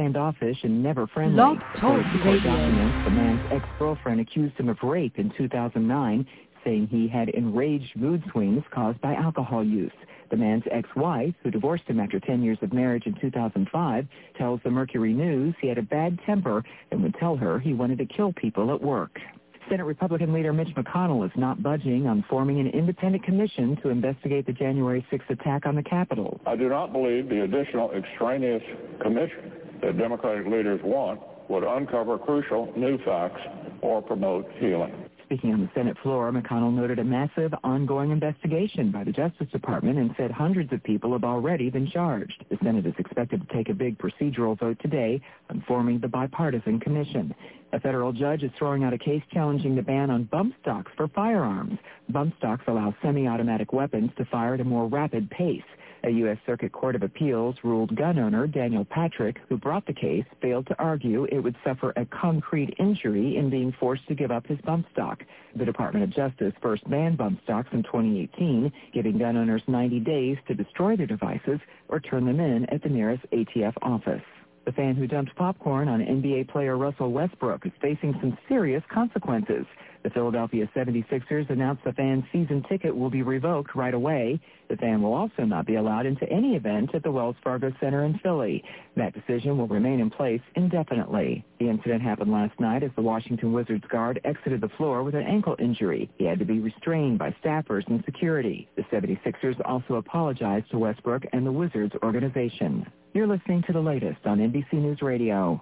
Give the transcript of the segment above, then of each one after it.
standoffish and never friendly. Love Talk Police Radio. documents, the man's ex-girlfriend accused him of rape in 2009, saying he had enraged mood swings caused by alcohol use. The man's ex-wife, who divorced him after 10 years of marriage in 2005, tells the Mercury News he had a bad temper and would tell her he wanted to kill people at work. Senate Republican leader Mitch McConnell is not budging on forming an independent commission to investigate the January 6th attack on the Capitol. I do not believe the additional extraneous commission that Democratic leaders want would uncover crucial new facts or promote healing. Speaking on the Senate floor, McConnell noted a massive ongoing investigation by the Justice Department and said hundreds of people have already been charged. The Senate is expected to take a big procedural vote today on forming the bipartisan commission. A federal judge is throwing out a case challenging the ban on bump stocks for firearms. Bump stocks allow semi-automatic weapons to fire at a more rapid pace. A U.S. Circuit Court of Appeals ruled gun owner Daniel Patrick, who brought the case, failed to argue it would suffer a concrete injury in being forced to give up his bump stock. The Department of Justice first banned bump stocks in 2018, giving gun owners 90 days to destroy their devices or turn them in at the nearest ATF office. The fan who dumped popcorn on NBA player Russell Westbrook is facing some serious consequences. The Philadelphia 76ers announced the fan's season ticket will be revoked right away. The fan will also not be allowed into any event at the Wells Fargo Center in Philly. That decision will remain in place indefinitely. The incident happened last night as the Washington Wizards guard exited the floor with an ankle injury. He had to be restrained by staffers and security. The 76ers also apologized to Westbrook and the Wizards organization. You're listening to the latest on NBC News Radio.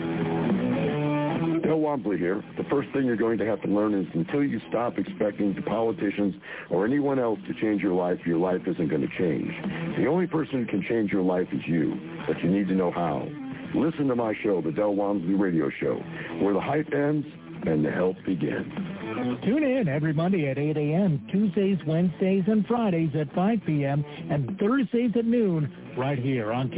Bill Wamsley here. The first thing you're going to have to learn is until you stop expecting the politicians or anyone else to change your life isn't going to change. The only person who can change your life is you, but you need to know how. Listen to my show, the Del Wamsley Radio Show, where the hype ends and the help begins. Tune in every Monday at 8 a.m., Tuesdays, Wednesdays, and Fridays at 5 p.m., and Thursdays at noon right here on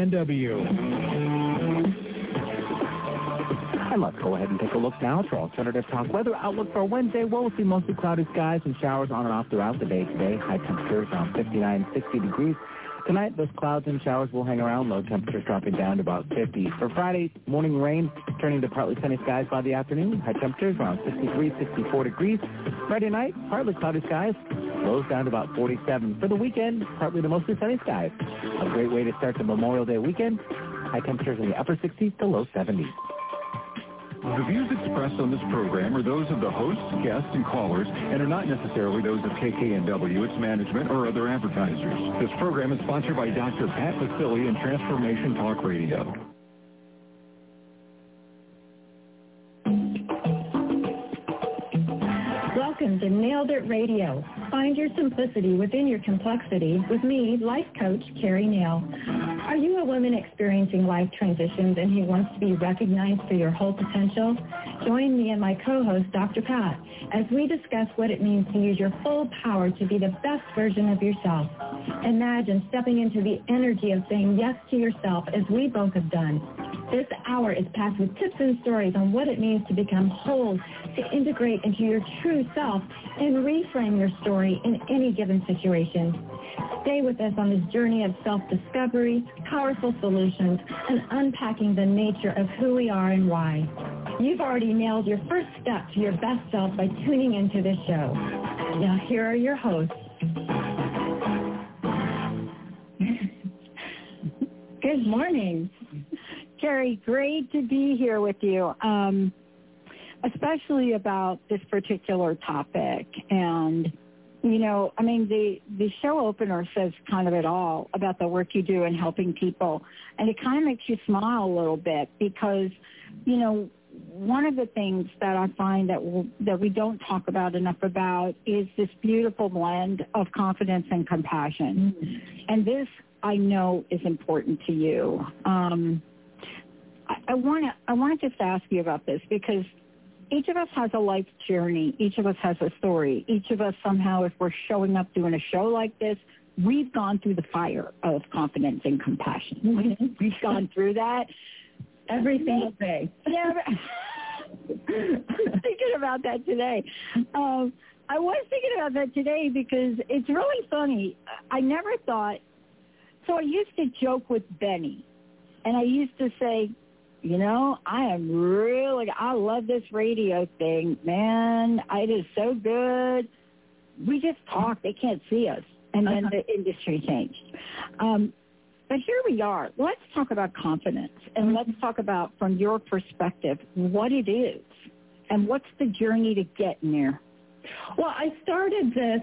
KKNW. And let's go ahead and take a look now at our alternative talk weather outlook for Wednesday. We'll see mostly cloudy skies and showers on and off throughout the day today. High temperatures around 59, 60 degrees. Tonight, those clouds and showers will hang around, low temperatures dropping down to about 50. For Friday, morning rain turning to partly sunny skies by the afternoon. High temperatures around 63, 64 degrees. Friday night, partly cloudy skies, lows down to about 47. For the weekend, partly to mostly sunny skies. A great way to start the Memorial Day weekend. High temperatures in the upper 60s to low 70s. The views expressed on this program are those of the hosts, guests, and callers, and are not necessarily those of KKNW, its management, or other advertisers. This program is sponsored by Dr. Pat Vasili and Transformation Talk Radio. Welcome to Nailed It Radio. Find your simplicity within your complexity with me, life coach Carrie Nail. Are you a woman experiencing life transitions and who wants to be recognized for your whole potential? Join me and my co-host, Dr. Pat, as we discuss what it means to use your full power to be the best version of yourself. Imagine stepping into the energy of saying yes to yourself as we both have done. This hour is packed with tips and stories on what it means to become whole, to integrate into your true self, and reframe your story in any given situation. Stay with us on this journey of self-discovery, powerful solutions, and unpacking the nature of who we are and why. You've already nailed your first step to your best self by tuning into this show. Now here are your hosts. Good morning. Carrie, great to be here with you, especially about this particular topic. And, you know, I mean, the show opener says kind of it all about the work you do in helping people. And it kind of makes you smile a little bit because, you know, one of the things that I find that we don't talk about enough about is this beautiful blend of confidence and compassion. Mm-hmm. And this, I know, is important to you. I want to just ask you about this because each of us has a life journey. Each of us has a story. Each of us somehow, if we're showing up doing a show like this, we've gone through the fire of confidence and compassion. Mm-hmm. We've gone through that every single day. Yeah. I'm thinking about that today. I was thinking about that today because it's really funny. I never thought, so I used to joke with Benny. And I used to say, you know, I love this radio thing, man. It is so good. We just talk. They can't see us. And then the industry changed. But here we are. Let's talk about confidence, and let's talk about, from your perspective, what it is and what's the journey to getting there. Well, I started this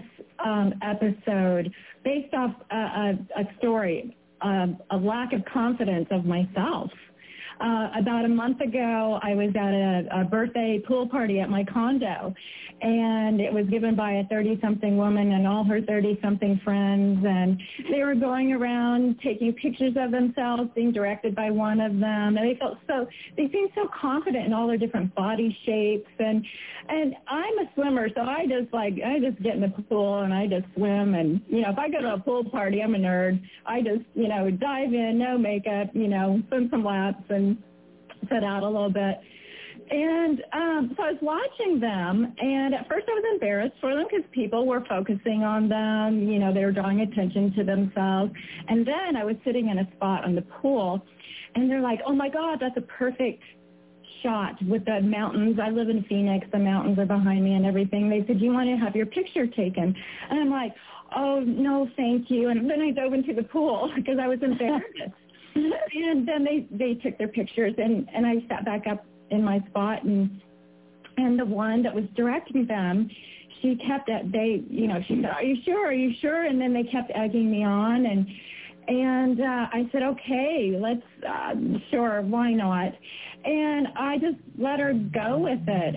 episode based off a story, a lack of confidence of myself. About a month ago, I was at a birthday pool party at my condo, and it was given by a 30-something woman and all her 30-something friends, and they were going around taking pictures of themselves, being directed by one of them, and they seemed so confident in all their different body shapes, and I'm a swimmer, so I just get in the pool and I just swim, and, you know, if I go to a pool party, I'm a nerd. I just, you know, dive in, no makeup, you know, swim some laps and set out a little bit. And so I was watching them, and at first I was embarrassed for them because people were focusing on them. You know, they were drawing attention to themselves. And then I was sitting in a spot on the pool, and they're like, oh, my God, that's a perfect shot with the mountains. I live in Phoenix. The mountains are behind me and everything. They said, do you want to have your picture taken? And I'm like, oh, no, thank you. And then I dove into the pool because I was embarrassed. And then they took their pictures, and I sat back up in my spot, and the one that was directing them, she kept at, she said, are you sure? And then they kept egging me on, and I said, okay, let's, sure, why not? And I just let her go with it.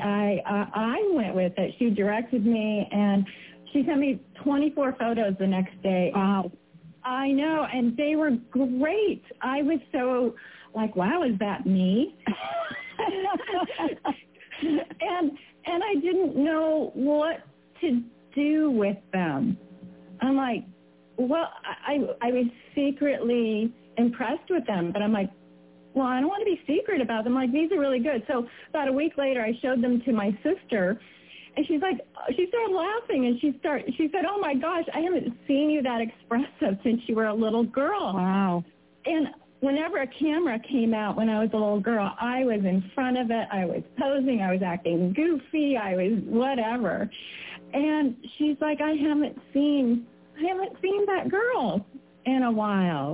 I went with it. She directed me, and she sent me 24 photos the next day. Wow. I know, and they were great. I was so like, wow, is that me? and I didn't know what to do with them. I'm like, well, I was secretly impressed with them, but I'm like, well, I don't want to be secret about them. Like, these are really good. So about a week later, I showed them to my sister. And she's like, she started laughing, and she said, oh, my gosh, I haven't seen you that expressive since you were a little girl. Wow. And whenever a camera came out when I was a little girl, I was in front of it. I was posing. I was acting goofy. I was whatever. And she's like, I haven't seen that girl in a while.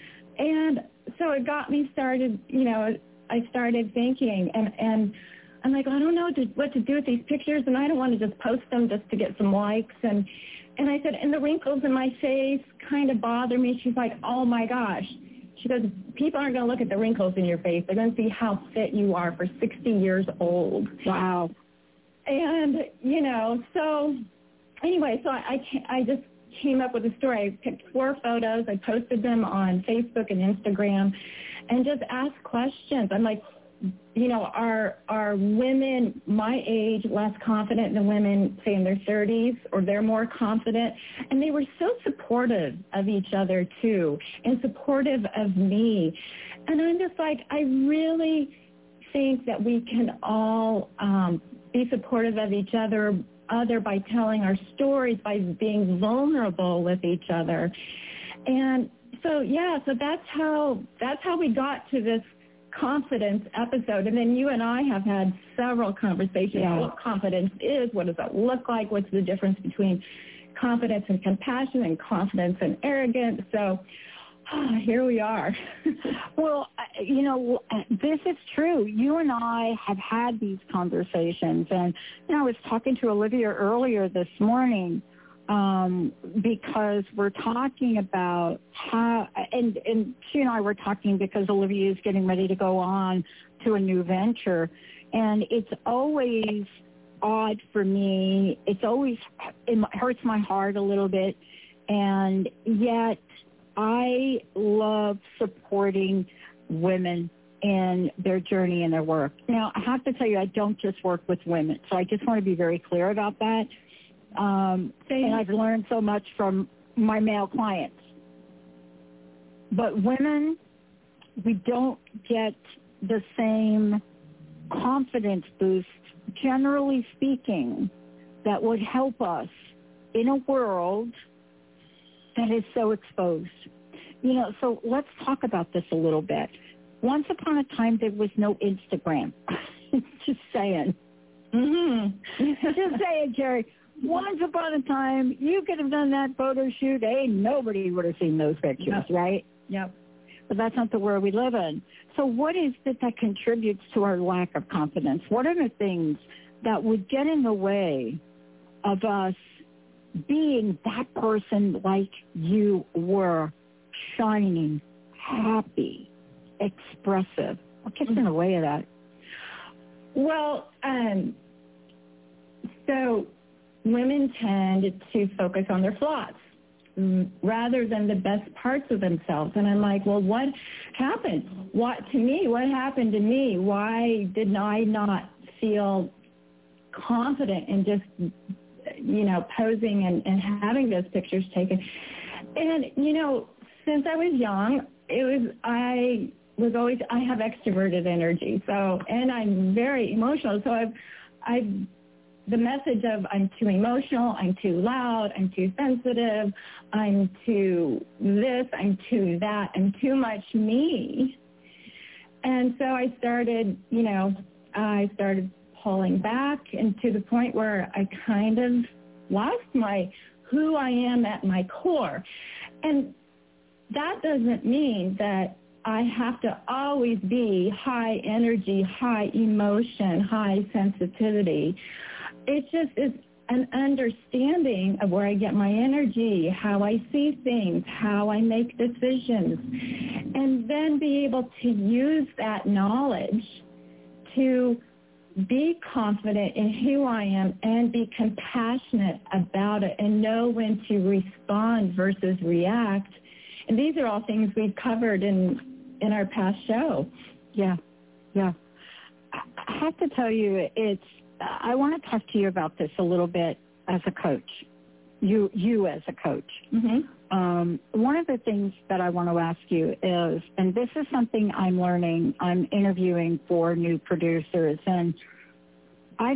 And so it got me started, you know, I started thinking, and I'm like, I don't know what to do with these pictures, and I don't want to just post them just to get some likes. And I said, and the wrinkles in my face kind of bother me. She's like, oh, my gosh. She goes, people aren't going to look at the wrinkles in your face. They're going to see how fit you are for 60 years old. Wow. And, you know, so anyway, so I just came up with a story. I picked 4 photos. I posted them on Facebook and Instagram and just asked questions. I'm like, you know, are women my age less confident than women, say, in their 30s, or they're more confident? And they were so supportive of each other, too, and supportive of me. And I'm just like, I really think that we can all be supportive of each other by telling our stories, by being vulnerable with each other. And so, so that's how we got to this confidence episode. And then you and I have had several conversations about what confidence is, what does that look like, what's the difference between confidence and compassion and confidence and arrogance. So here we are. Well, you know, this is true. You and I have had these conversations. And you know, I was talking to Olivia earlier this morning because we're talking about how, and she and I were talking because Olivia is getting ready to go on to a new venture. And it's always odd for me. It hurts my heart a little bit. And yet I love supporting women in their journey and their work. Now, I have to tell you, I don't just work with women. So I just want to be very clear about that. And I've learned so much from my male clients. But women, we don't get the same confidence boost, generally speaking, that would help us in a world that is so exposed. You know, so let's talk about this a little bit. once upon a time there was no Instagram. Just saying. Just saying, Jerry. Once upon a time, you could have done that photo shoot. Nobody would have seen those pictures, right? Yep. But that's not the world we live in. So what is it that contributes to our lack of confidence? What are the things that would get in the way of us being that person like you were, shining, happy, expressive? What gets in the way of that? Well, so women tend to focus on their flaws rather than the best parts of themselves. And I'm like, well, what happened? What happened to me? Why did I not feel confident in just, posing and having those pictures taken? And, since I was young, I have extroverted energy. So, and I'm very emotional. So the message of I'm too emotional, I'm too loud, I'm too sensitive, I'm too this, I'm too that, I'm too much me. And so I started pulling back, and to the point where I kind of lost who I am at my core. And that doesn't mean that I have to always be high energy, high emotion, high sensitivity. It just is an understanding of where I get my energy, how I see things, how I make decisions, and then be able to use that knowledge to be confident in who I am and be compassionate about it and know when to respond versus react. And these are all things we've covered in our past show. Yeah. I have to tell you, I want to talk to you about this a little bit as a coach, you as a coach. Mm-hmm. One of the things that I want to ask you is, and this is something I'm learning, I'm interviewing for new producers, and I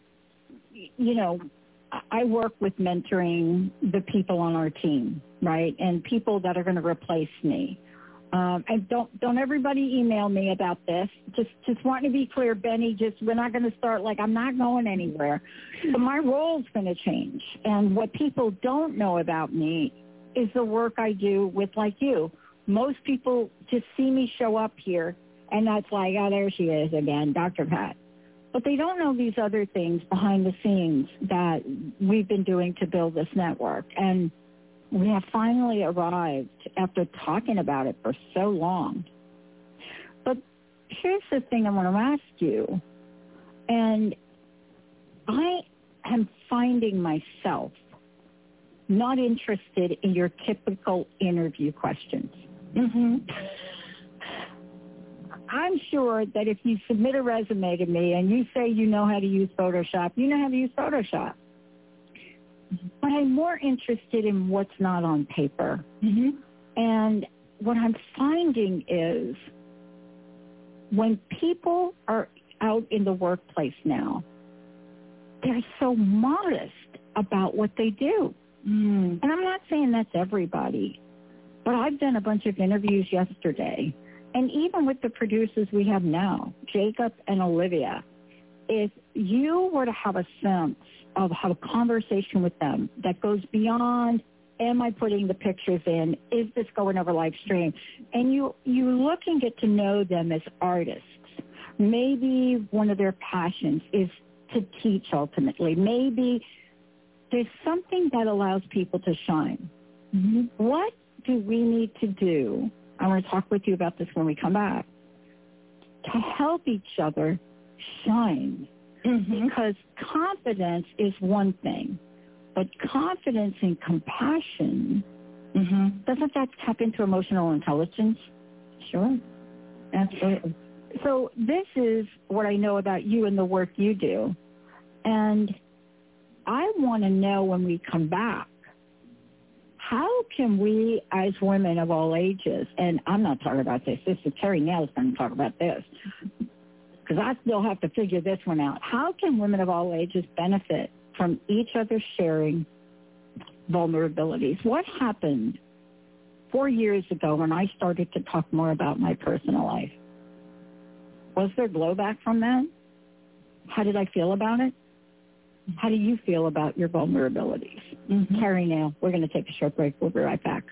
work with mentoring the people on our team, right, and people that are going to replace me. And don't everybody email me about this. Just wanting to be clear, Benny, we're not going to start like I'm not going anywhere. So my role's going to change. And what people don't know about me is the work I do with like you. Most people just see me show up here, and that's like, oh, there she is again, Dr. Pat. But they don't know these other things behind the scenes that we've been doing to build this network. And we have finally arrived after talking about it for so long. But here's the thing I want to ask you. And I am finding myself not interested in your typical interview questions. Mm-hmm. I'm sure that if you submit a resume to me and you say you know how to use Photoshop, you know how to use Photoshop. But I'm more interested in what's not on paper. Mm-hmm. And what I'm finding is when people are out in the workplace now, they're so modest about what they do. And I'm not saying that's everybody, but I've done a bunch of interviews yesterday. And even with the producers we have now, Jacob and Olivia, if you were to have a sense of have a conversation with them that goes beyond, am I putting the pictures in? Is this going over live stream? And you look and get to know them as artists. Maybe one of their passions is to teach ultimately. Maybe there's something that allows people to shine. Mm-hmm. What do we need to do? I want to talk with you about this when we come back, to help each other shine. Mm-hmm. Because confidence is one thing, but confidence and compassion, mm-hmm. doesn't that tap into emotional intelligence? Sure. Absolutely. So this is what I know about you and the work you do. And I want to know when we come back, how can we as women of all ages, and I'm not talking about this is Terry Nail's going to talk about this, because I still have to figure this one out. How can women of all ages benefit from each other sharing vulnerabilities? What happened 4 years ago when I started to talk more about my personal life? Was there blowback from that? How did I feel about it? How do you feel about your vulnerabilities? Mm-hmm. Carrie Nail, we're going to take a short break. We'll be right back.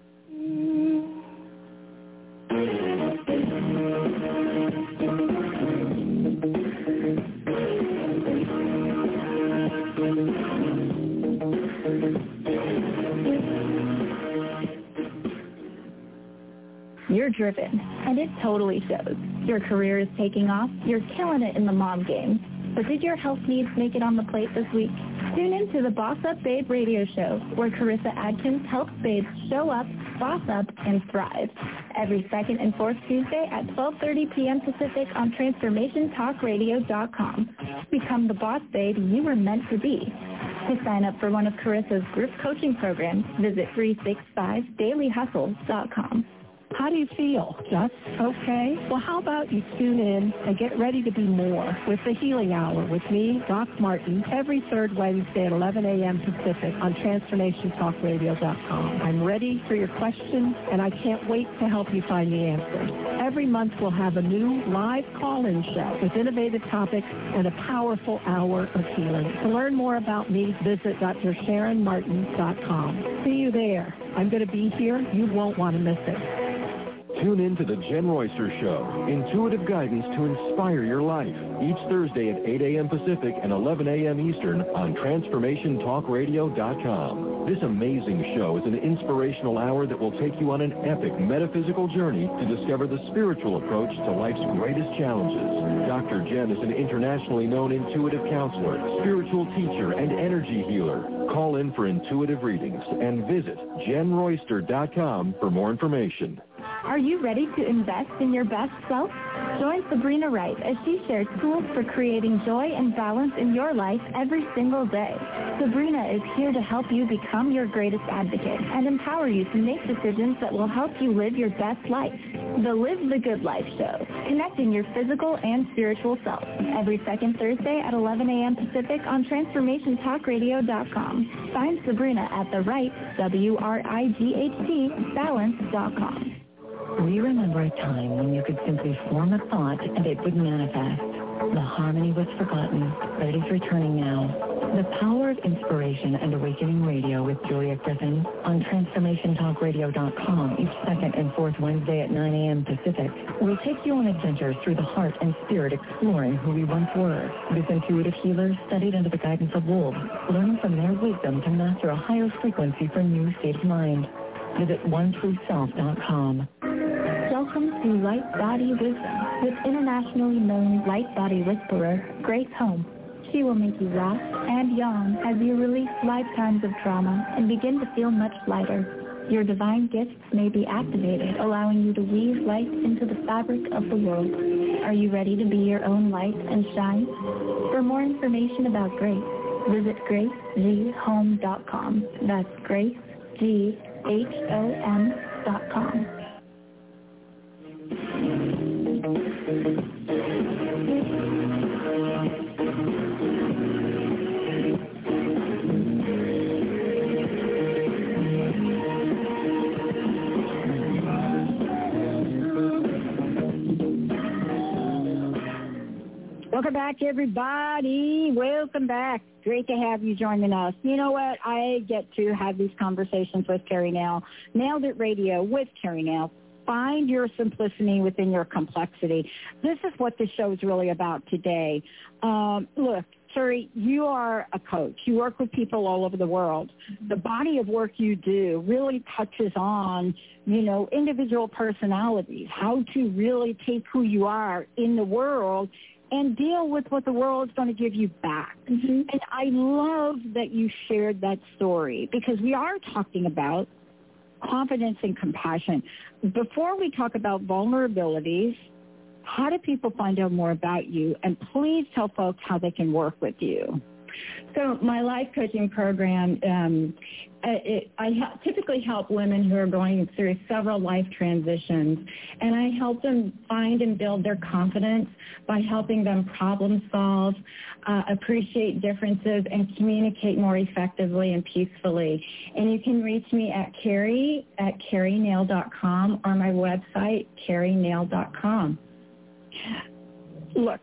You're driven, and it totally shows. Your career is taking off. You're killing it in the mom game. But did your health needs make it on the plate this week? Tune in to the Boss Up Babe radio show, where Carissa Adkins helps babes show up, boss up, and thrive. Every second and fourth Tuesday at 12:30 p.m. Pacific on TransformationTalkRadio.com. Become the boss babe you were meant to be. To sign up for one of Carissa's group coaching programs, visit 365dailyhustle.com. How do you feel? Just okay? Well, how about you tune in and get ready to be more with the Healing Hour with me, Doc Martin, every third Wednesday at 11 a.m. Pacific on TransformationTalkRadio.com. I'm ready for your questions, and I can't wait to help you find the answers. Every month we'll have a new live call-in show with innovative topics and a powerful hour of healing. To learn more about me, visit DrSharonMartin.com. See you there. I'm going to be here. You won't want to miss it. Tune in to the Jen Royster Show, intuitive guidance to inspire your life, each Thursday at 8 a.m. Pacific and 11 a.m. Eastern on TransformationTalkRadio.com. This amazing show is an inspirational hour that will take you on an epic metaphysical journey to discover the spiritual approach to life's greatest challenges. Dr. Jen is an internationally known intuitive counselor, spiritual teacher, and energy healer. Call in for intuitive readings and visit JenRoyster.com for more information. Are you ready to invest in your best self? Join Sabrina Wright as she shares tools for creating joy and balance in your life every single day. Sabrina is here to help you become your greatest advocate and empower you to make decisions that will help you live your best life. The Live the Good Life Show, connecting your physical and spiritual self. Every second Thursday at 11 a.m. Pacific on TransformationTalkRadio.com. Find Sabrina at the right, WRIGHT, balance.com. We remember a time when you could simply form a thought and it would manifest. The harmony was forgotten, but it is returning now. The Power of Inspiration and Awakening Radio with Julia Griffin on TransformationTalkRadio.com each second and fourth Wednesday at 9 a.m. Pacific will take you on adventures through the heart and spirit, exploring who we once were. This intuitive healer studied under the guidance of wolves, learning from their wisdom to master a higher frequency for a new state of mind. Visit OneTrueSelf.com. Welcome to Light Body Wisdom with internationally known Light Body Whisperer, Grace Holm. She will make you laugh and yawn as you release lifetimes of trauma and begin to feel much lighter. Your divine gifts may be activated, allowing you to weave light into the fabric of the world. Are you ready to be your own light and shine? For more information about Grace, visit GraceGHolm.com. That's GraceGHOM.com. Welcome back, everybody. Welcome back. Great to have you joining us. You know what? I get to have these conversations with Carrie Nail. Nailed It Radio with Carrie Nail. Find your simplicity within your complexity. This is what this show is really about today. Look, Carrie, you are a coach. You work with people all over the world. The body of work you do really touches on, individual personalities, how to really take who you are in the world and deal with what the world is going to give you back. Mm-hmm. And I love that you shared that story because we are talking about confidence and compassion. Before we talk about vulnerabilities, how do people find out more about you? And please tell folks how they can work with you. So my life coaching program, I typically help women who are going through several life transitions, and I help them find and build their confidence by helping them problem solve, appreciate differences, and communicate more effectively and peacefully. And you can reach me at Carrienail.com or my website, carrienail.com. Look,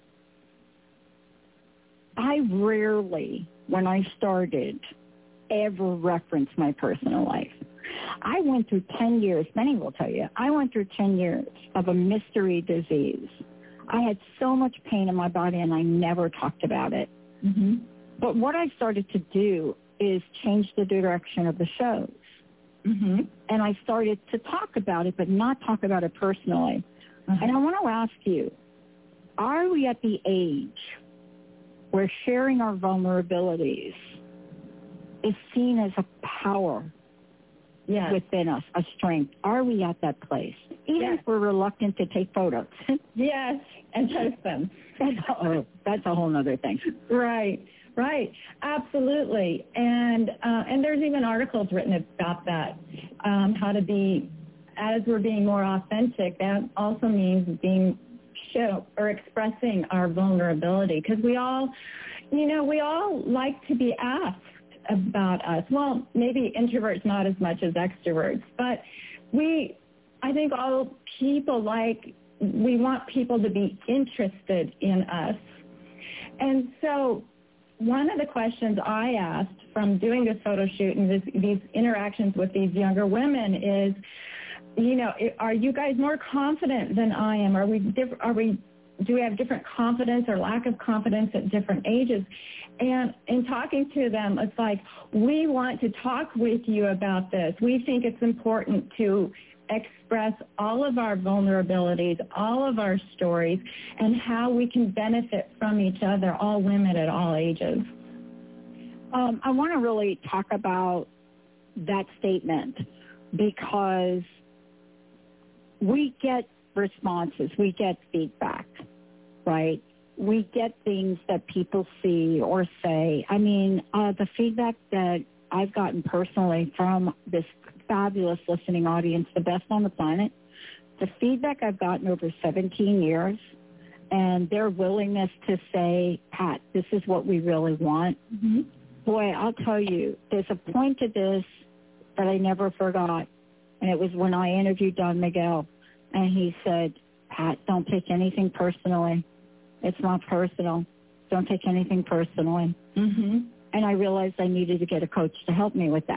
I rarely, when I started, ever referenced my personal life. I went through 10 years, many will tell you, I went through 10 years of a mystery disease. I had so much pain in my body, and I never talked about it. Mm-hmm. But what I started to do is change the direction of the shows. Mm-hmm. And I started to talk about it, but not talk about it personally. Mm-hmm. And I want to ask you, are we at the age where sharing our vulnerabilities is seen as a power within us, a strength? Are we at that place? Even if we're reluctant to take photos. Yes, and post them. That's a whole other thing. Right. Right, absolutely, and there's even articles written about that, how to be, as we're being more authentic, that also means being expressing our vulnerability, because we all like to be asked about us. Well, maybe introverts not as much as extroverts, but I think all people we want people to be interested in us, and so one of the questions I asked from doing this photo shoot and these interactions with these younger women is, are you guys more confident than I am? Do we have different confidence or lack of confidence at different ages? And in talking to them, it's like, we want to talk with you about this. We think it's important to express all of our vulnerabilities, all of our stories, and how we can benefit from each other, all women at all ages. I want to really talk about that statement, because we get responses, we get feedback, right? We get things that people see or say. I mean, the feedback that I've gotten personally from this fabulous listening audience, the best on the planet, the feedback I've gotten over 17 years, and their willingness to say, Pat, this is what we really want. Mm-hmm. Boy, I'll tell you, there's a point to this that I never forgot, and it was when I interviewed Don Miguel, and he said, Pat, don't take anything personally. It's not personal. Don't take anything personally. Mm-hmm. And I realized I needed to get a coach to help me with that.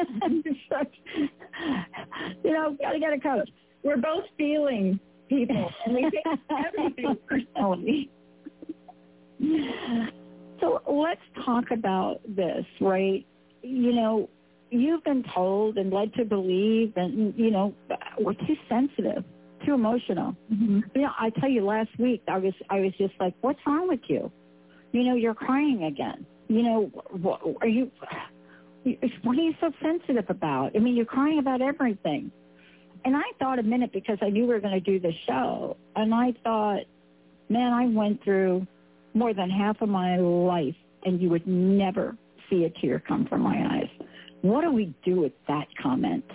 Got to get a coach. We're both feeling people, and we take everything personally. So let's talk about this, right? You've been told and led to believe, and, we're too sensitive, too emotional. Mm-hmm. I tell you, last week I was just like, what's wrong with you? You're crying again. What are you so sensitive about? I mean, you're crying about everything. And I thought a minute, because I knew we were going to do the show, and I thought, man, I went through more than half of my life, and you would never see a tear come from my eyes. What do we do with that comment?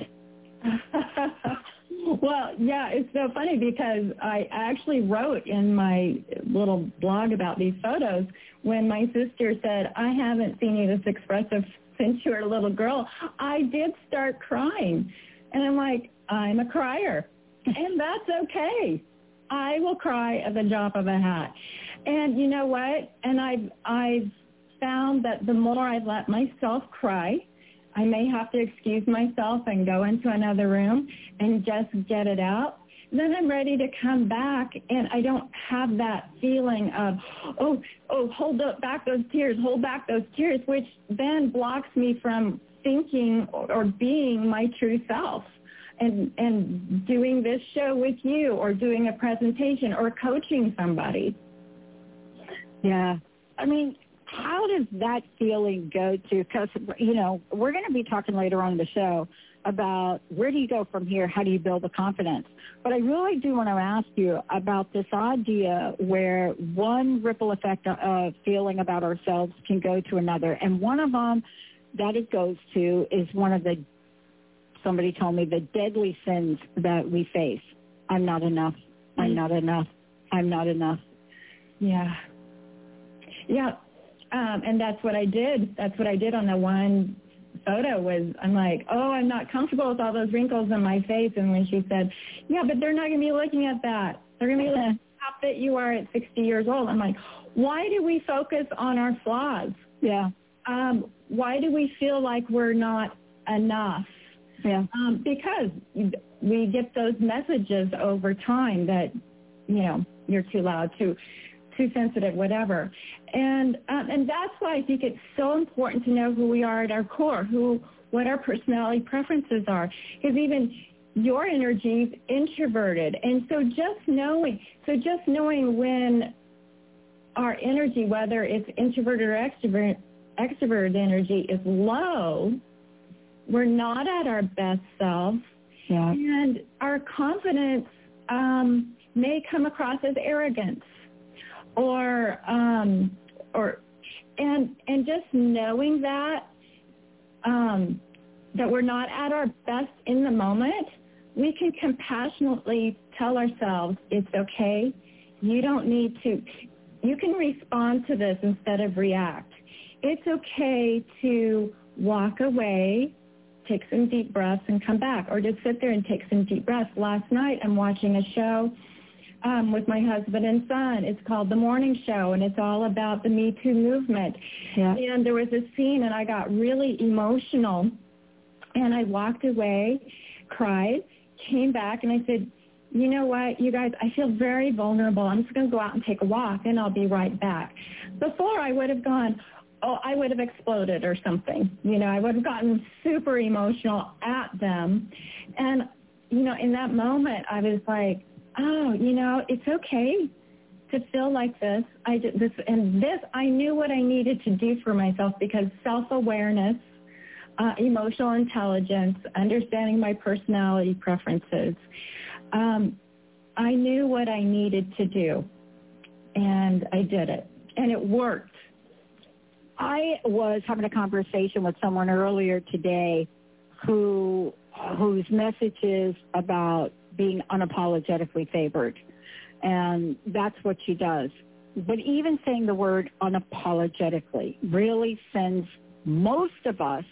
Well, yeah, it's so funny, because I actually wrote in my little blog about these photos, when my sister said, I haven't seen you this expressive since you were a little girl, I did start crying. And I'm like, I'm a crier, and that's okay. I will cry at the drop of a hat. And you know what? And I've found that the more I let myself cry, I may have to excuse myself and go into another room and just get it out. Then I'm ready to come back, and I don't have that feeling of, hold back those tears, which then blocks me from thinking or being my true self. And doing this show with you, or doing a presentation, or coaching somebody. Yeah. I mean, how does that feeling go to, because, we're going to be talking later on in the show about where do you go from here, how do you build the confidence. But I really do want to ask you about this idea where one ripple effect of feeling about ourselves can go to another. And one of them that it goes to is somebody told me, the deadly sins that we face. I'm not enough. I'm not enough. I'm not enough. Yeah. Yeah. And that's what I did. That's what I did on the one photo was, I'm like, I'm not comfortable with all those wrinkles in my face. And when she said, yeah, but they're not going to be looking at that. They're going to be looking at top that you are at 60 years old. I'm like, why do we focus on our flaws? Yeah. Why do we feel like we're not enough? Yeah. Because we get those messages over time that, you're too loud, too sensitive, whatever. And that's why I think it's so important to know who we are at our core, what our personality preferences are. Because even your energy is introverted. And so just knowing when our energy, whether it's introverted or extroverted energy, is low, we're not at our best self. Yeah. And our confidence may come across as arrogance and just knowing that we're not at our best in the moment, we can compassionately tell ourselves, it's okay. You don't need to. You can respond to this instead of react. It's okay to walk away, take some deep breaths, and come back, or just sit there and take some deep breaths. Last night, I'm watching a show with my husband and son. It's called The Morning Show, and it's all about the Me Too movement. Yeah. And there was a scene, and I got really emotional, and I walked away, cried, came back, and I said, you know what, you guys, I feel very vulnerable. I'm just going to go out and take a walk, and I'll be right back. Before, I would have gone, I would have exploded or something. I would have gotten super emotional at them. And, in that moment, I was like, it's okay to feel like this. I knew what I needed to do for myself, because self-awareness, emotional intelligence, understanding my personality preferences, I knew what I needed to do, and I did it, and it worked. I was having a conversation with someone earlier today whose message is about being unapologetically favored, and that's what she does. But even saying the word unapologetically really sends most of us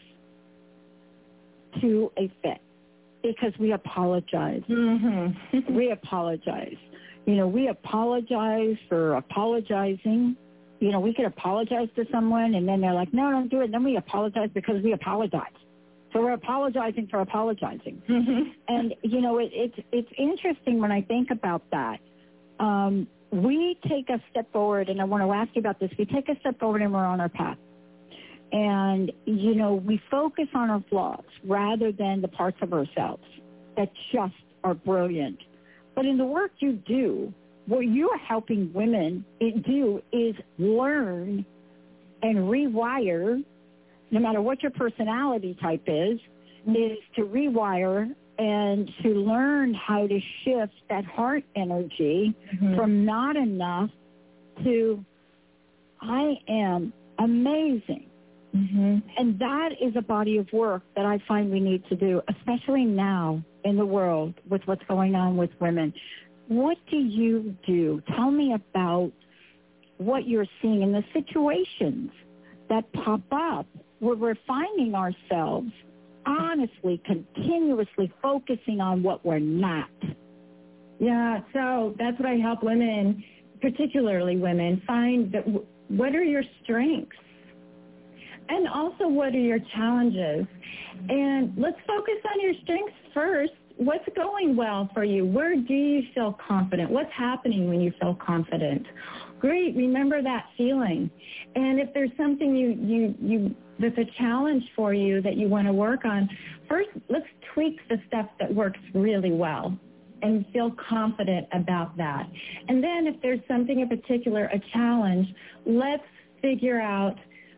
to a fit, because we apologize. Mm-hmm. We apologize. We apologize for apologizing. We could apologize to someone, and then they're like, no, don't do it. And then we apologize because we apologize. So we're apologizing for apologizing. Mm-hmm. And, it's interesting when I think about that. We take a step forward, and I want to ask you about this. We take a step forward and we're on our path. And, we focus on our flaws rather than the parts of ourselves that just are brilliant. But in the work you do, what you're helping women do is learn and rewire, no matter what your personality type is to rewire and to learn how to shift that heart energy from not enough to I am amazing. Mm-hmm. And that is a body of work that I find we need to do, especially now in the world with what's going on with women. What do you do? Tell me about what you're seeing in the situations that pop up where we're finding ourselves honestly, continuously focusing on what we're not. Yeah, so that's what I help women, particularly women, find that what are your strengths? And also, what are your challenges? And let's focus on your strengths first. What's going well for you? Where do you feel confident? What's happening when you feel confident? Great. Remember that feeling. And if there's something you that's a challenge for you that you want to work on, first, let's tweak the stuff that works really well and feel confident about that. And then if there's something in particular, a challenge, let's figure out,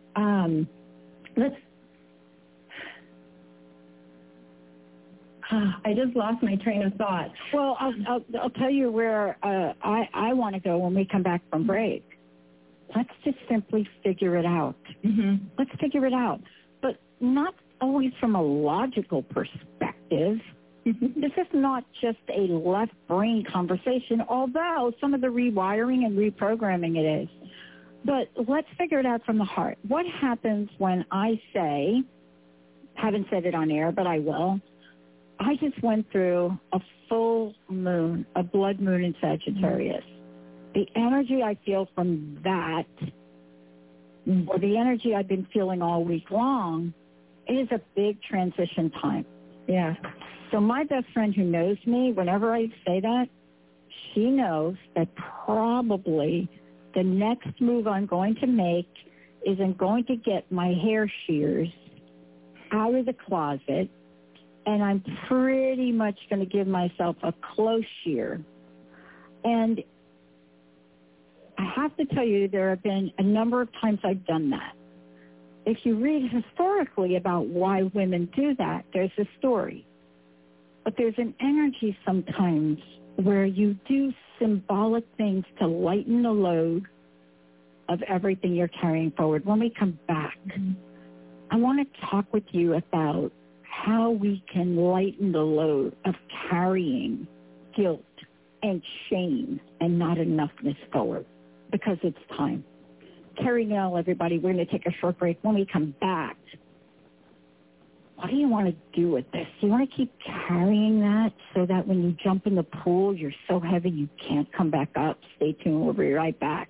I just lost my train of thought. Well, I'll tell you where I want to go when we come back from break. Let's just simply figure it out. Mm-hmm. Let's figure it out. But not always from a logical perspective. This is not just a left brain conversation, although some of the rewiring and reprogramming it is. But let's figure it out from the heart. What happens when I say, haven't said it on air, but I will, I just went through a full moon, a blood moon in Sagittarius. the energy I feel from that, or the energy I've been feeling all week long, is a big transition time. Yeah. So my best friend who knows me, whenever I say that, she knows that probably the next move I'm going to make is I'm going to get my hair shears out of the closet, and I'm pretty much going to give myself a close shear. And I have to tell you, there have been a number of times I've done that. If you read historically about why women do that, there's a story. But there's an energy sometimes where you do symbolic things to lighten the load of everything you're carrying forward. When we come back, I want to talk with you about how we can lighten the load of carrying guilt and shame and not enoughness forward, because it's time. Carrie Nell, everybody, we're going to take a short break. When we come back, what do you want to do with this? Do you want to keep carrying that so that when you jump in the pool, you're so heavy you can't come back up? Stay tuned. We'll be right back.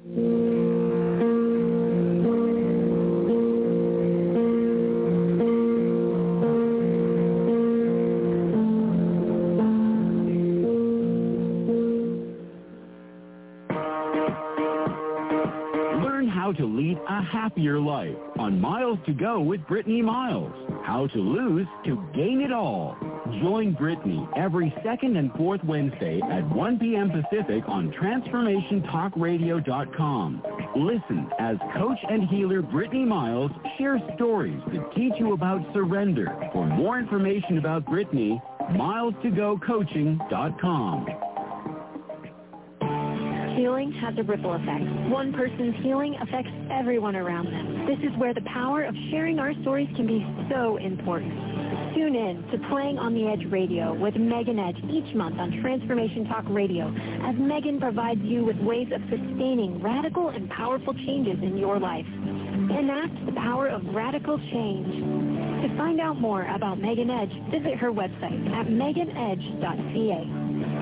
How to lead a happier life on Miles to Go with Brittany Miles. How to lose to gain it all. Join Brittany every second and fourth Wednesday at 1 p.m. Pacific on TransformationTalkRadio.com. Listen as coach and healer Brittany Miles shares stories that teach you about surrender. For more information about Brittany, milestogocoaching.com. Healing has a ripple effect. One person's healing affects everyone around them. This is where the power of sharing our stories can be so important. Tune in to Playing on the Edge Radio with Megan Edge each month on Transformation Talk Radio, as Megan provides you with ways of sustaining radical and powerful changes in your life. Enact the power of radical change. To find out more about Megan Edge, visit her website at meganedge.ca.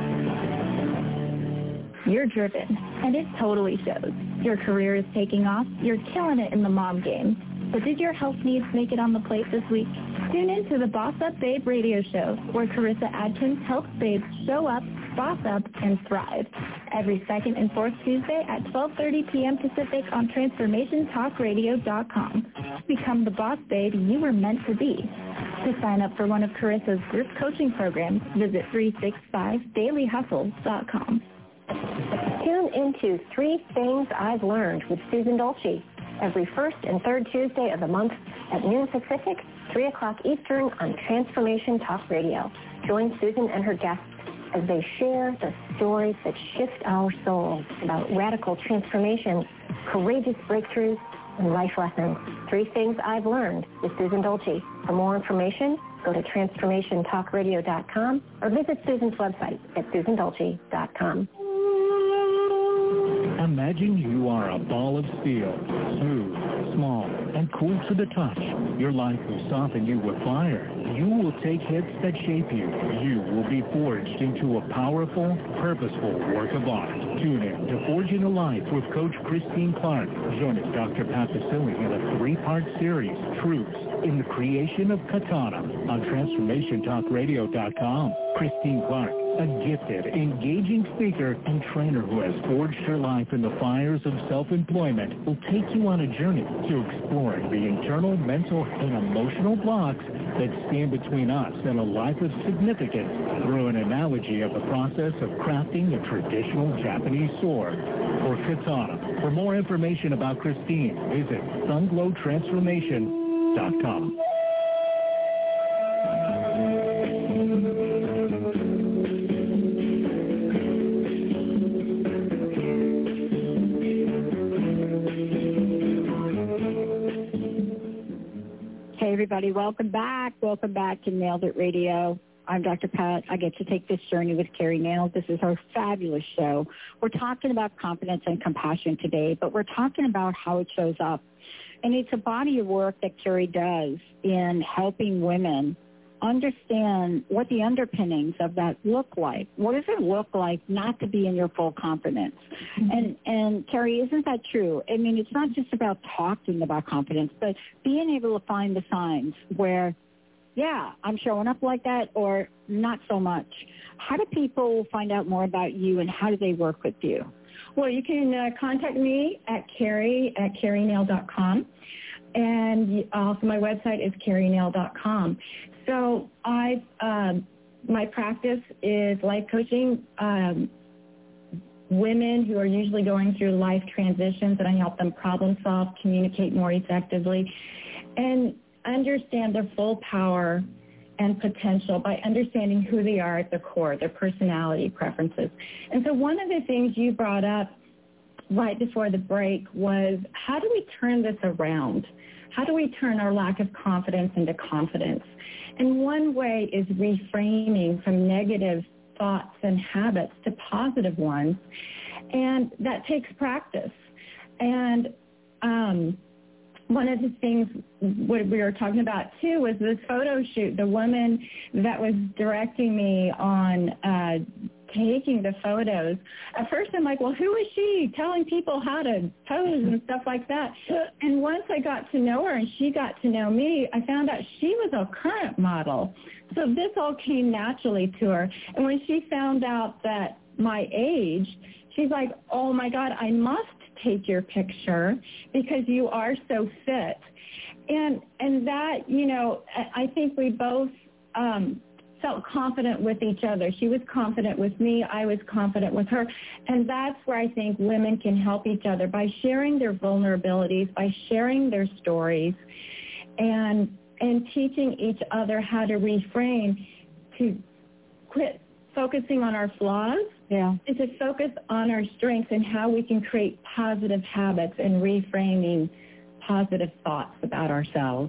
You're driven, and it totally shows. Your career is taking off. You're killing it in the mom game. But did your health needs make it on the plate this week? Tune in to the Boss Up Babe radio show, where Carissa Adkins helps babes show up, boss up, and thrive. Every second and fourth Tuesday at 12:30 p.m. Pacific on TransformationTalkRadio.com. Become the boss babe you were meant to be. To sign up for one of Carissa's group coaching programs, visit 365dailyhustle.com. Tune into 3 Things I've Learned with Susan Dolce every first and third Tuesday of the month at noon Pacific, 3 o'clock Eastern on Transformation Talk Radio. Join Susan and her guests as they share the stories that shift our souls about radical transformation, courageous breakthroughs, and life lessons. 3 Things I've Learned with Susan Dolce. For more information, go to TransformationTalkRadio.com or visit Susan's website at SusanDolce.com. Imagine you are a ball of steel, smooth, small, and cool to the touch. Your life will soften you with fire. You will take hits that shape you. You will be forged into a powerful, purposeful work of art. Tune in to Forging a Life with Coach Christine Clark. Join us, Dr. Pat Basilli, in a 3-part series, Truths in the Creation of Katana, on TransformationTalkRadio.com. Christine Clark, a gifted, engaging speaker and trainer who has forged her life in the fires of self-employment, will take you on a journey to exploring the internal, mental, and emotional blocks that stand between us and a life of significance through an analogy of the process of crafting a traditional Japanese sword, or katana. For more information about Christine, visit sunglowtransformation.com. Hey, everybody, welcome back. Welcome back to Nailed It Radio. I'm Dr. Pat. I get to take this journey with Carrie Nail. This is our fabulous show. We're talking about confidence and compassion today, but we're talking about how it shows up. And it's a body of work that Carrie does in helping women understand what the underpinnings of that look like. What does it look like not to be in your full confidence? And Carrie, isn't that true? I mean, it's not just about talking about confidence, but being able to find the signs where, yeah, I'm showing up like that or not so much. How do people find out more about you, and how do they work with you? Well, you can contact me at carrienail.com. And also my website is carrienail.com. So my practice is life coaching women who are usually going through life transitions, and I help them problem solve, communicate more effectively, and understand their full power and potential by understanding who they are at the core, their personality preferences. And so one of the things you brought up right before the break was, how do we turn this around? How do we turn our lack of confidence into confidence? And one way is reframing from negative thoughts and habits to positive ones, and that takes practice. And one of the things what we were talking about, too, was this photo shoot. The woman that was directing me on taking the photos. At first, I'm like, well, who is she telling people how to pose and stuff like that? And once I got to know her and she got to know me, I found out she was a current model. So this all came naturally to her. And when she found out that my age, she's like, oh, my God, I must take your picture because you are so fit. And that, you know, I think we both felt confident with each other. She was confident with me. I was confident with her. And that's where I think women can help each other, by sharing their vulnerabilities, by sharing their stories, and teaching each other how to reframe, to quit focusing on our flaws, and to focus on our strengths and how we can create positive habits and reframing positive thoughts about ourselves.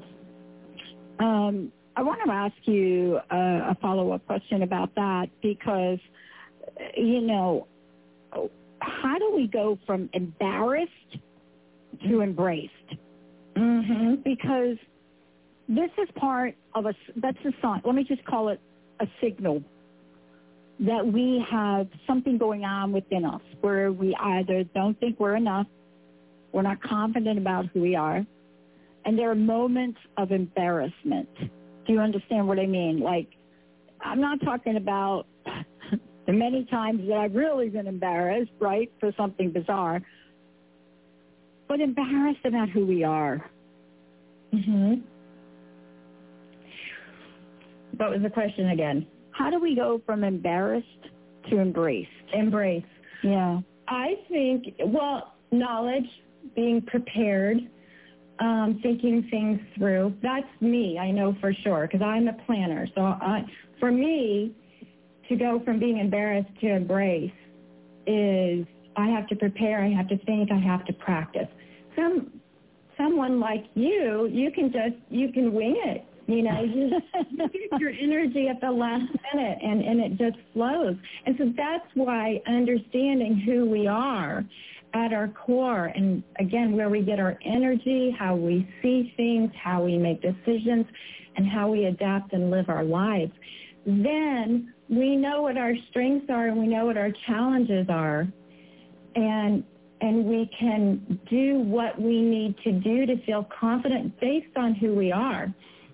I want to ask you a follow-up question about that because, you know, how do we go from embarrassed to embraced? Mm-hmm. Because this is part of that's a sign. Let me just call it a signal that we have something going on within us where we either don't think we're enough, we're not confident about who we are, and there are moments of embarrassment. Do you understand what I mean? Like, I'm not talking about the many times that I've really been embarrassed, right, for something bizarre, but embarrassed about who we are. Mm-hmm. What was the question again? How do we go from embarrassed to embraced? Embrace. Yeah. I think, well, knowledge, being prepared, thinking things through. That's me, I know for sure, because I'm a planner. So for me, to go from being embarrassed to embrace is I have to prepare, I have to think, I have to practice. Someone like you can wing it. You know, you get your energy at the last minute, and it just flows. And so that's why understanding who we are at our core, and again, where we get our energy, how we see things, how we make decisions, and how we adapt and live our lives, then we know what our strengths are and we know what our challenges are, and we can do what we need to do to feel confident based on who we are.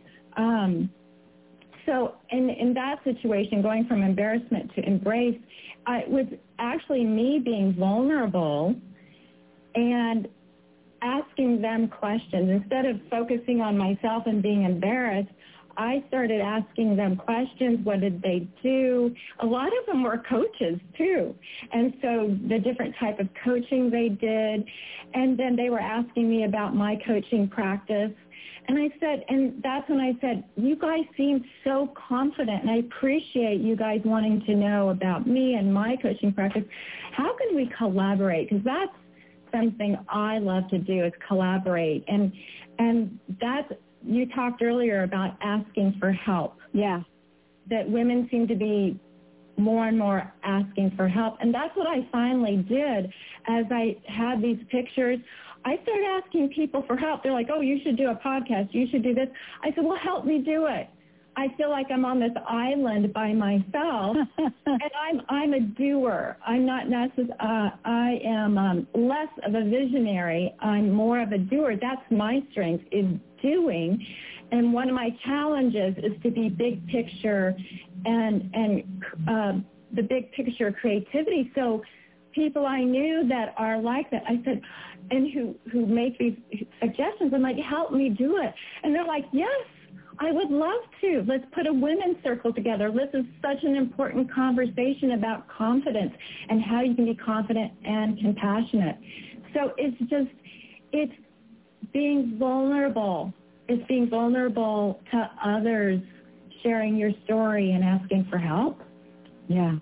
So in that situation, going from embarrassment to embrace, it was actually me being vulnerable and asking them questions. Instead of focusing on myself and being embarrassed, I started asking them questions. What did they do? A lot of them were coaches, too. And so the different type of coaching they did. And then they were asking me about my coaching practice. And I said, and that's when I said, you guys seem so confident, and I appreciate you guys wanting to know about me and my coaching practice. How can we collaborate? Because that's something I love to do, is collaborate. And that's, you talked earlier about asking for help. Yeah. That women seem to be more and more asking for help. And that's what I finally did as I had these pictures. I started asking people for help. They're like, oh, you should do a podcast. You should do this. I said, well, help me do it. I feel like I'm on this island by myself, and I'm a doer. I'm not I am less of a visionary. I'm more of a doer. That's my strength, is doing. And one of my challenges is to be big picture and the big picture creativity. So people I knew that are like that, I said, and who make these suggestions, I'm like, help me do it. And they're like, yes, I would love to. Let's put a women's circle together. This is such an important conversation about confidence and how you can be confident and compassionate. So it's being vulnerable. It's being vulnerable to others, sharing your story and asking for help. Yeah.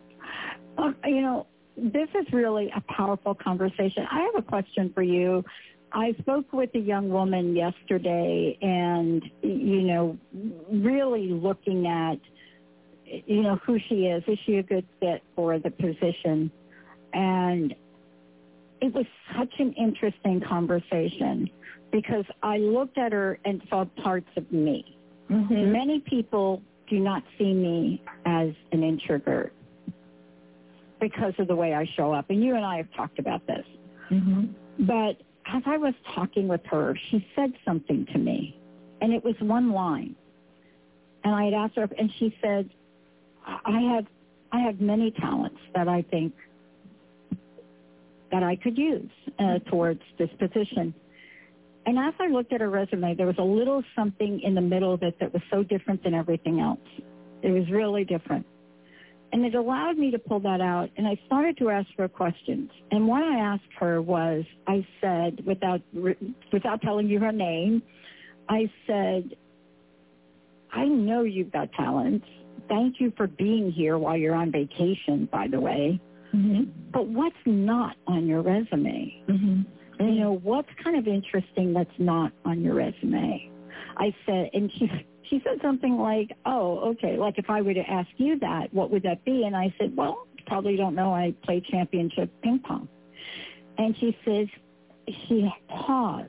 This is really a powerful conversation. I have a question for you. I spoke with a young woman yesterday and, really looking at, who she is. Is she a good fit for the position? And it was such an interesting conversation because I looked at her and saw parts of me. Mm-hmm. Many people do not see me as an introvert because of the way I show up. And you and I have talked about this. Mm-hmm. But as I was talking with her, she said something to me, and it was one line. And I had asked her, and she said, I have many talents that I think that I could use towards this position. And as I looked at her resume, there was a little something in the middle of it that was so different than everything else. It was really different. And it allowed me to pull that out, and I started to ask her questions. And what I asked her was, I said, without telling you her name, I said, I know you've got talents. Thank you for being here while you're on vacation, by the way. Mm-hmm. But what's not on your resume? Mm-hmm. What's kind of interesting that's not on your resume? I said, and she said something like, oh, okay, like if I were to ask you that, what would that be? And I said, well, you probably don't know I play championship ping pong. And she says, she paused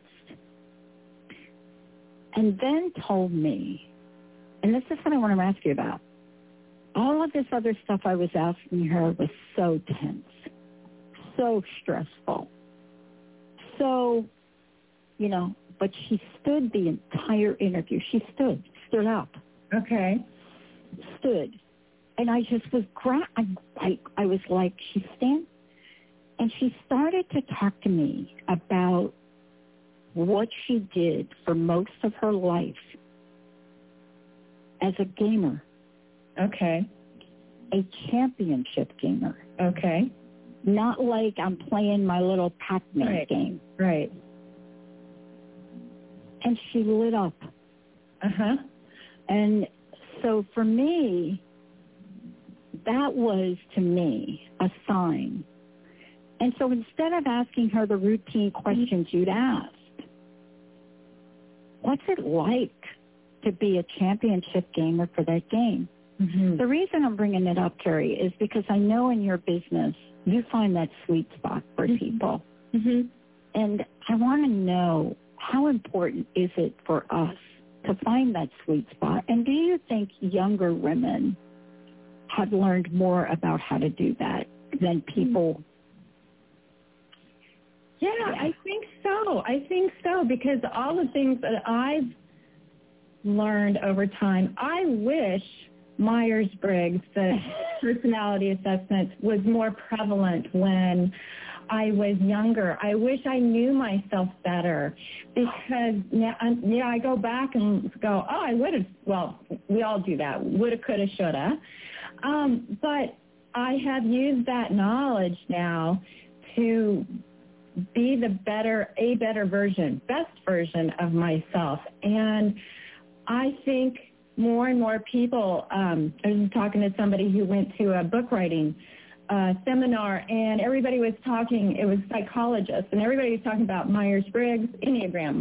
and then told me, and this is what I want to ask you about, all of this other stuff I was asking her was so tense, so stressful. So, but she stood the entire interview. She stood up. Okay. Stood. And I just was, I was like, she's standing. And she started to talk to me about what she did for most of her life as a gamer. Okay. A championship gamer. Okay. Not like I'm playing my little Pac-Man game. Right. And she lit up. Uh-huh. And so for me, that was, to me, a sign. And so instead of asking her the routine questions you'd asked, what's it like to be a championship gamer for that game? Mm-hmm. The reason I'm bringing it up, Carrie, is because I know in your business you find that sweet spot for people. Mm-hmm. And I want to know, how important is it for us to find that sweet spot? And do you think younger women have learned more about how to do that than people? Yeah, I think so, because all the things that I've learned over time, I wish Myers-Briggs, the personality assessment, was more prevalent when I was younger. I wish I knew myself better, because now I go back and go, oh, I would have, well, we all do that, woulda, coulda, shoulda. But I have used that knowledge now to be a better version, best version of myself. And I think more and more people, I was talking to somebody who went to a book writing seminar, and everybody was talking, it was psychologists, and everybody was talking about Myers-Briggs, Enneagram,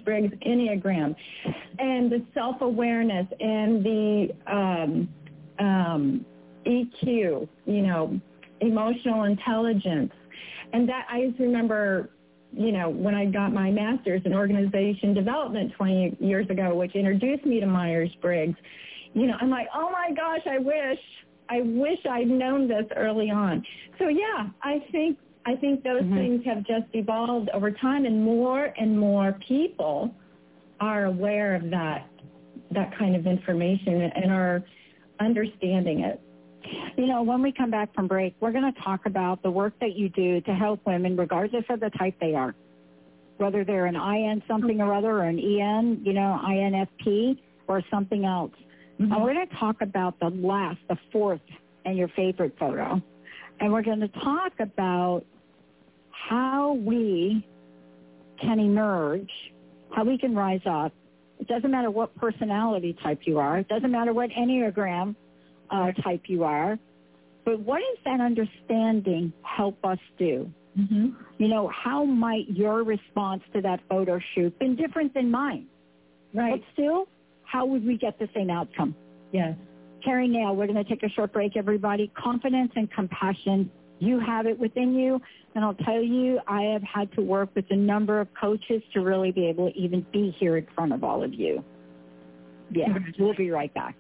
and the self-awareness and the EQ, emotional intelligence. And that, I just remember, when I got my master's in organization development 20 years ago, which introduced me to Myers-Briggs, I'm like, oh my gosh, I wish I'd known this early on. So yeah, I think those things have just evolved over time, and more people are aware of that kind of information and are understanding it. When we come back from break, we're going to talk about the work that you do to help women, regardless of the type they are, whether they're an IN something or other, or an EN, INFP, or something else. And we're going to talk about the fourth and your favorite photo. And we're going to talk about how we can emerge, how we can rise up. It doesn't matter what personality type you are. It doesn't matter what Enneagram type you are. But what does that understanding help us do? How might your response to that photo shoot been different than mine? Right. But still, how would we get the same outcome? Yes. Carrie Nail, we're going to take a short break, everybody. Confidence and compassion, you have it within you. And I'll tell you, I have had to work with a number of coaches to really be able to even be here in front of all of you. Yeah, we'll be right back.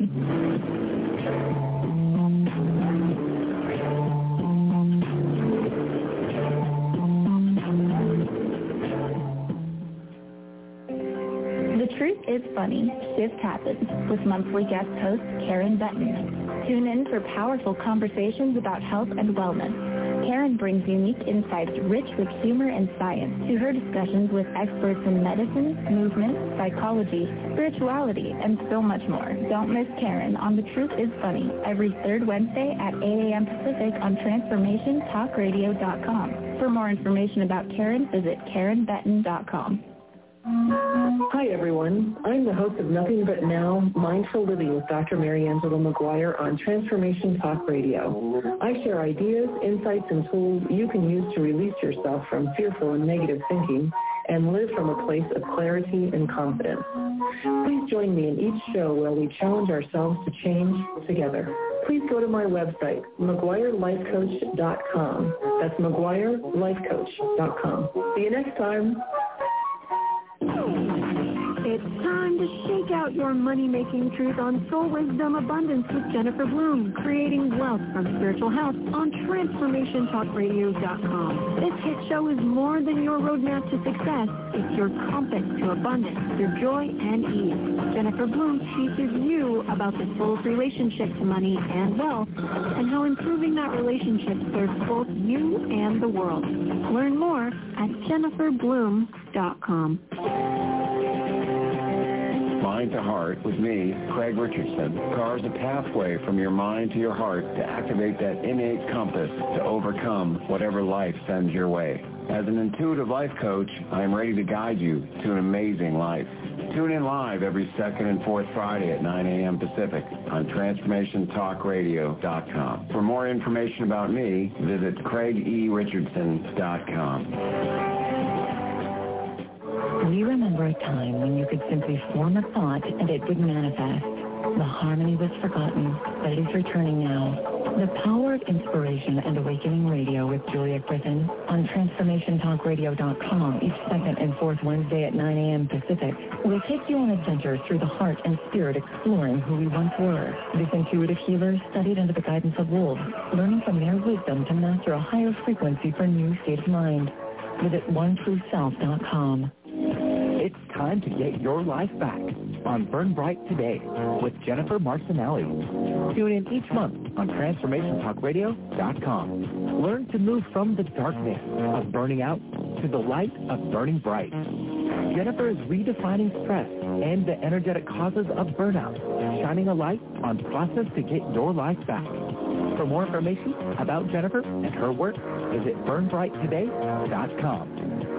The Truth is Funny. This happens with monthly guest host Karen Benton. Tune in for powerful conversations about health and wellness. Karen brings unique insights rich with humor and science to her discussions with experts in medicine, movement, psychology, spirituality, and so much more. Don't miss Karen on The Truth is Funny every third Wednesday at 8 a.m. Pacific on TransformationTalkRadio.com. For more information about Karen, visit KarenBetton.com. Hi, everyone. I'm the host of Nothing But Now, Mindful Living with Dr. Mary Angela McGuire on Transformation Talk Radio. I share ideas, insights, and tools you can use to release yourself from fearful and negative thinking and live from a place of clarity and confidence. Please join me in each show where we challenge ourselves to change together. Please go to my website, McGuireLifeCoach.com. That's McGuireLifeCoach.com. See you next time. It's time to shake out your money-making truth on Soul Wisdom Abundance with Jennifer Bloom, creating wealth from spiritual health on TransformationTalkRadio.com. This hit show is more than your roadmap to success. It's your compass to abundance, your joy and ease. Jennifer Bloom teaches you about the soul's relationship to money and wealth and how improving that relationship serves both you and the world. Learn more at JenniferBloom.com. Mind to Heart with me, Craig Richardson, carves a pathway from your mind to your heart to activate that innate compass to overcome whatever life sends your way. As an intuitive life coach, I am ready to guide you to an amazing life. Tune in live every second and fourth Friday at 9 a.m. Pacific on TransformationTalkRadio.com. For more information about me, visit CraigERichardson.com. Do you remember a time when you could simply form a thought and it would manifest? The harmony was forgotten, but it is returning now. The Power of Inspiration and Awakening Radio with Julia Griffin on TransformationTalkRadio.com each second and fourth Wednesday at 9 a.m. Pacific will take you on adventures through the heart and spirit, exploring who we once were. This intuitive healer studied under the guidance of wolves, learning from their wisdom to master a higher frequency for a new state of mind. Visit OneTrueSelf.com. It's time to get your life back on Burn Bright Today with Jennifer Marcinelli. Tune in each month on TransformationTalkRadio.com. Learn to move from the darkness of burning out to the light of burning bright. Jennifer is redefining stress and the energetic causes of burnout, shining a light on the process to get your life back. For more information about Jennifer and her work, visit BurnBrightToday.com.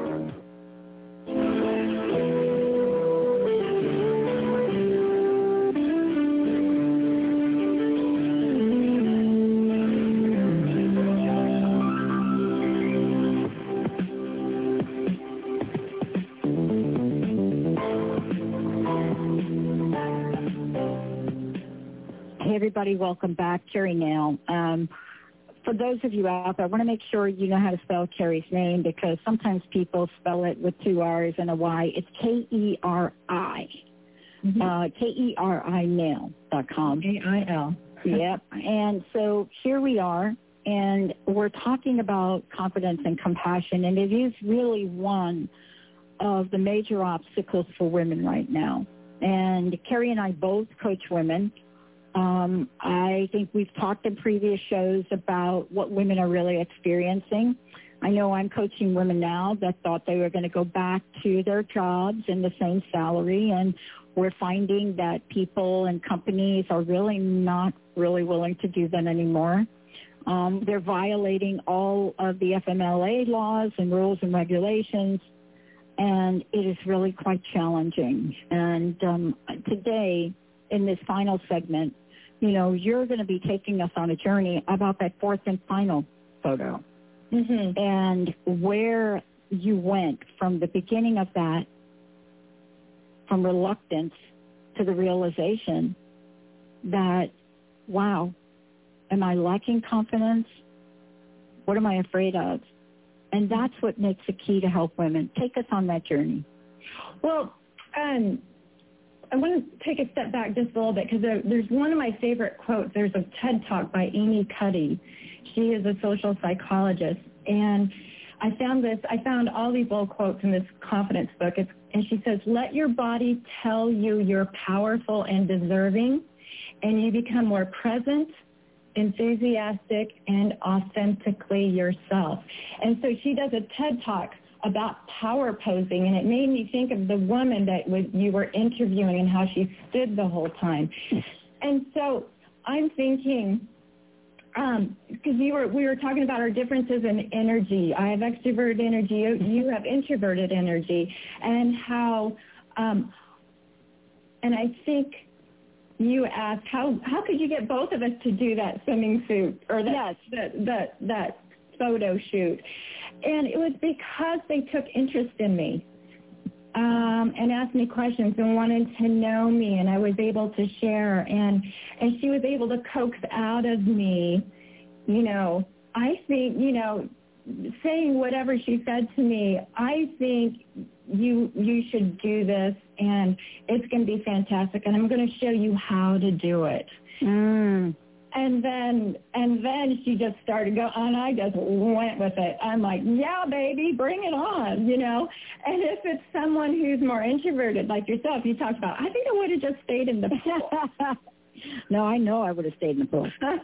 Everybody, welcome back. Carrie Nail. For those of you out there, I want to make sure you know how to spell Carrie's name, because sometimes people spell it with two R's and a Y. It's Keri. KeriNail.com. K-I-L. Yep. And so here we are, and we're talking about confidence and compassion, and it is really one of the major obstacles for women right now. And Keri and I both coach women. I think we've talked in previous shows about what women are really experiencing. I know I'm coaching women now that thought they were going to go back to their jobs in the same salary, and we're finding that people and companies are really not really willing to do that anymore. They're violating all of the FMLA laws and rules and regulations, and it is really quite challenging. And today, in this final segment, you're going to be taking us on a journey about that fourth and final photo. And where you went from the beginning of that, from reluctance to the realization that, wow, am I lacking confidence? What am I afraid of? And that's what makes it key to help women. Take us on that journey. Well, I want to take a step back just a little bit because there's one of my favorite quotes. There's a TED Talk by Amy Cuddy. She is a social psychologist, and I found all these little quotes in this confidence book, and she says, let your body tell you you're powerful and deserving, and you become more present, enthusiastic, and authentically yourself. And so she does a TED Talk about power posing, and it made me think of the woman that you were interviewing and how she stood the whole time. And so I'm thinking, because we were talking about our differences in energy. I have extroverted energy. You have introverted energy, and how, and I think you asked how could you get both of us to do that swimming suit or that photo shoot, and it was because they took interest in me. And asked me questions and wanted to know me, and I was able to share, and she was able to coax out of me, I think, saying whatever she said to me, I think you should do this, and it's going to be fantastic, and I'm going to show you how to do it. And then she just started going, and I just went with it. I'm like, yeah, baby, bring it on, And if it's someone who's more introverted, like yourself, you talked about, I think I would have just stayed in the pool. No, I know I would have stayed in the pool. And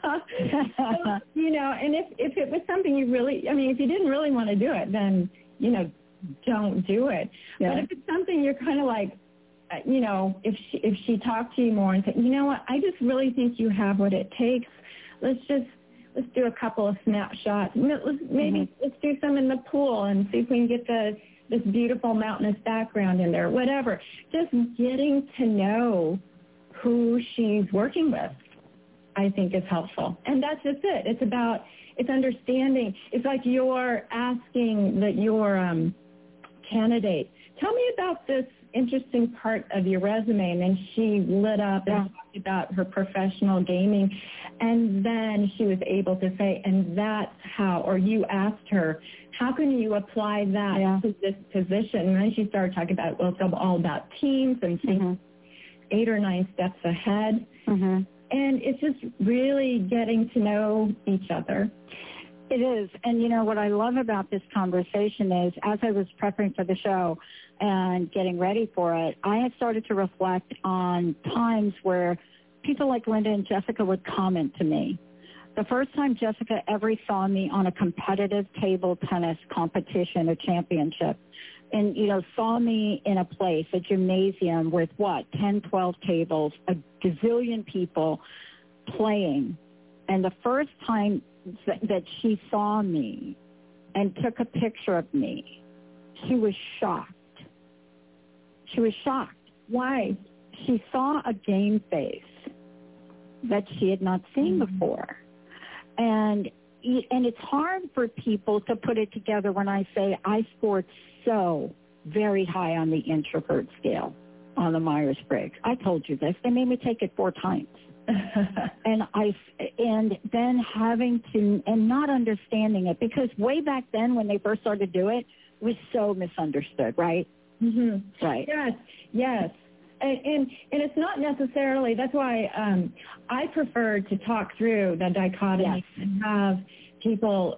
if it was something you really, if you didn't really want to do it, then, don't do it. Yeah. But if it's something you're kind of like, if she talked to you more and said, you know what, I just really think you have what it takes. Let's do a couple of snapshots. Let's do some in the pool and see if we can get this beautiful mountainous background in there, whatever. Just getting to know who she's working with, I think, is helpful. And that's just it. It's understanding. It's like you're asking that your candidate, tell me about this interesting part of your resume, and then she lit up and talked about her professional gaming, and then she was able to say, and that's how, or you asked her, how can you apply that to this position? And then she started talking about, well, it's all about teams and things 8 or 9 steps ahead, and it's just really getting to know each other. It is. And, what I love about this conversation is, as I was prepping for the show and getting ready for it, I had started to reflect on times where people like Linda and Jessica would comment to me. The first time Jessica ever saw me on a competitive table tennis competition, a championship, and, saw me in a place, a gymnasium with 10, 12 tables, a gazillion people playing. And the first time that she saw me and took a picture of me, she was shocked. She was shocked. Why? She saw a game face that she had not seen before. And it's hard for people to put it together when I say I scored so very high on the introvert scale on the Myers-Briggs. I told you this. They made me take it 4 times. and then having to, and not understanding it, because way back then when they first started to do it, it was so misunderstood, right? Right. Yes. And it's not necessarily, that's why I prefer to talk through the dichotomy and have people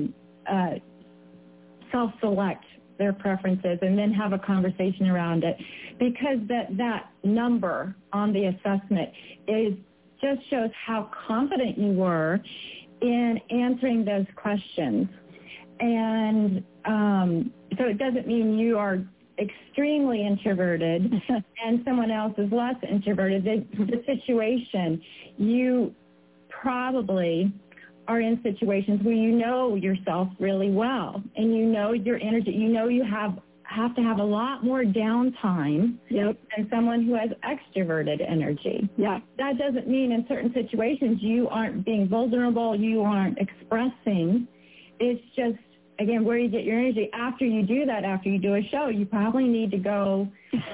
self-select their preferences and then have a conversation around it, because that number on the assessment just shows how confident you were in answering those questions. And so it doesn't mean you are extremely introverted and someone else is less introverted. The situation, you probably are in situations where you know yourself really well and you know your energy. You know you have to have a lot more downtime than someone who has extroverted energy. Yeah. That doesn't mean in certain situations you aren't being vulnerable, you aren't expressing. It's just, again, where you get your energy. After you do that, after you do a show, you probably need to go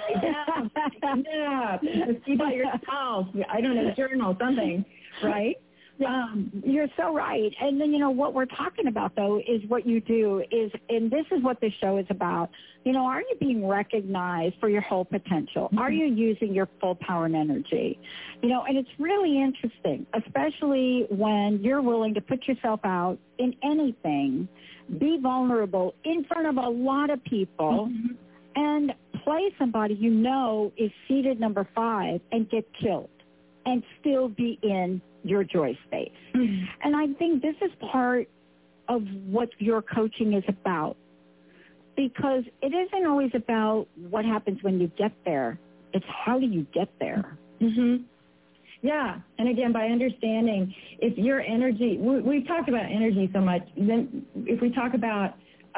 see about yourself. I don't know, journal, something, right? You're so right. And then, what we're talking about, though, is what you do is, and this is what this show is about, are you being recognized for your whole potential? Mm-hmm. Are you using your full power and energy? And it's really interesting, especially when you're willing to put yourself out in anything, be vulnerable in front of a lot of people, and play somebody is seated number 5 and get killed and still be in your joy space. Mm-hmm. And I think this is part of what your coaching is about, because it isn't always about what happens when you get there. It's how do you get there? Mm-hmm. Yeah, and again, by understanding if your energy, we've talked about energy so much, then if we talk about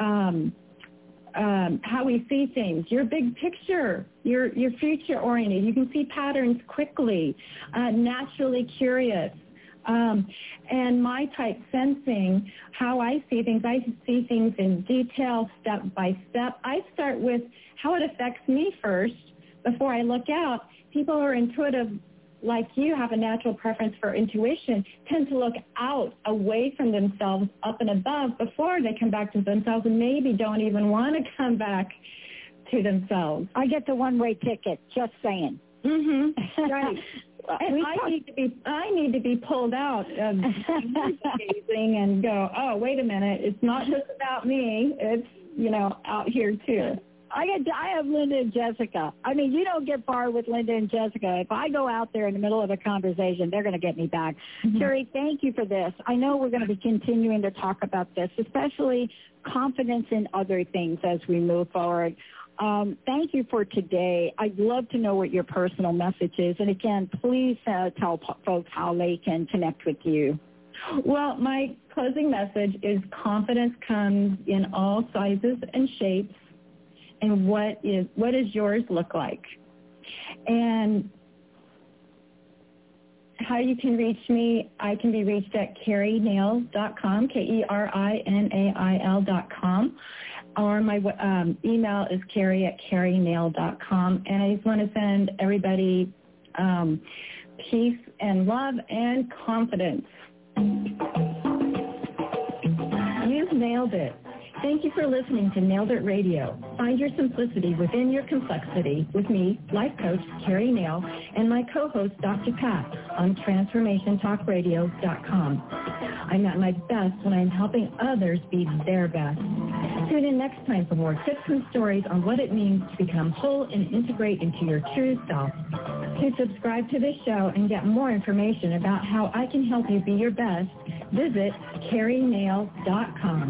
how we see things, your big picture, your future-oriented, you can see patterns quickly, naturally curious, and my type sensing, how I see things in detail, step by step. I start with how it affects me first before I look out. People who are intuitive, like you, have a natural preference for intuition, tend to look out, away from themselves, up and above, before they come back to themselves, and maybe don't even want to come back to themselves. I get the one-way ticket, just saying. Mm-hmm. Right. And I need to be pulled out of gazing and go, oh, wait a minute, it's not just about me, it's, out here too. I have Linda and Jessica. I mean, you don't get far with Linda and Jessica. If I go out there in the middle of a conversation, they're going to get me back. Mm-hmm. Carrie, thank you for this. I know we're going to be continuing to talk about this, especially confidence in other things as we move forward. Thank you for today. I'd love to know what your personal message is. And again, please tell folks how they can connect with you. Well, my closing message is confidence comes in all sizes and shapes. And what does yours look like? And how you can reach me, I can be reached at KerriNail.com, KerriNail.com, or my email is Kerri@KerriNail.com. And I just want to send everybody peace and love and confidence. You've nailed it. Thank you for listening to Nailed It Radio. Find your simplicity within your complexity with me, life coach Kerri Nail, and my co-host Dr. Pat on TransformationTalkRadio.com. I'm at my best when I'm helping others be their best. Tune in next time for more tips and stories on what it means to become whole and integrate into your true self. To subscribe to this show and get more information about how I can help you be your best, visit KerriNail.com.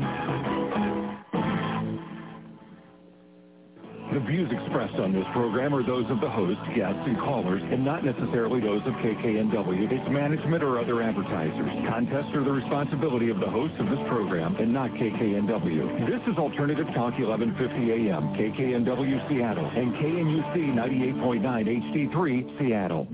The views expressed on this program are those of the host, guests, and callers, and not necessarily those of KKNW, its management, or other advertisers. Contests are the responsibility of the hosts of this program and not KKNW. This is Alternative Talk 1150 AM, KKNW Seattle, and KNUC 98.9 HD3 Seattle.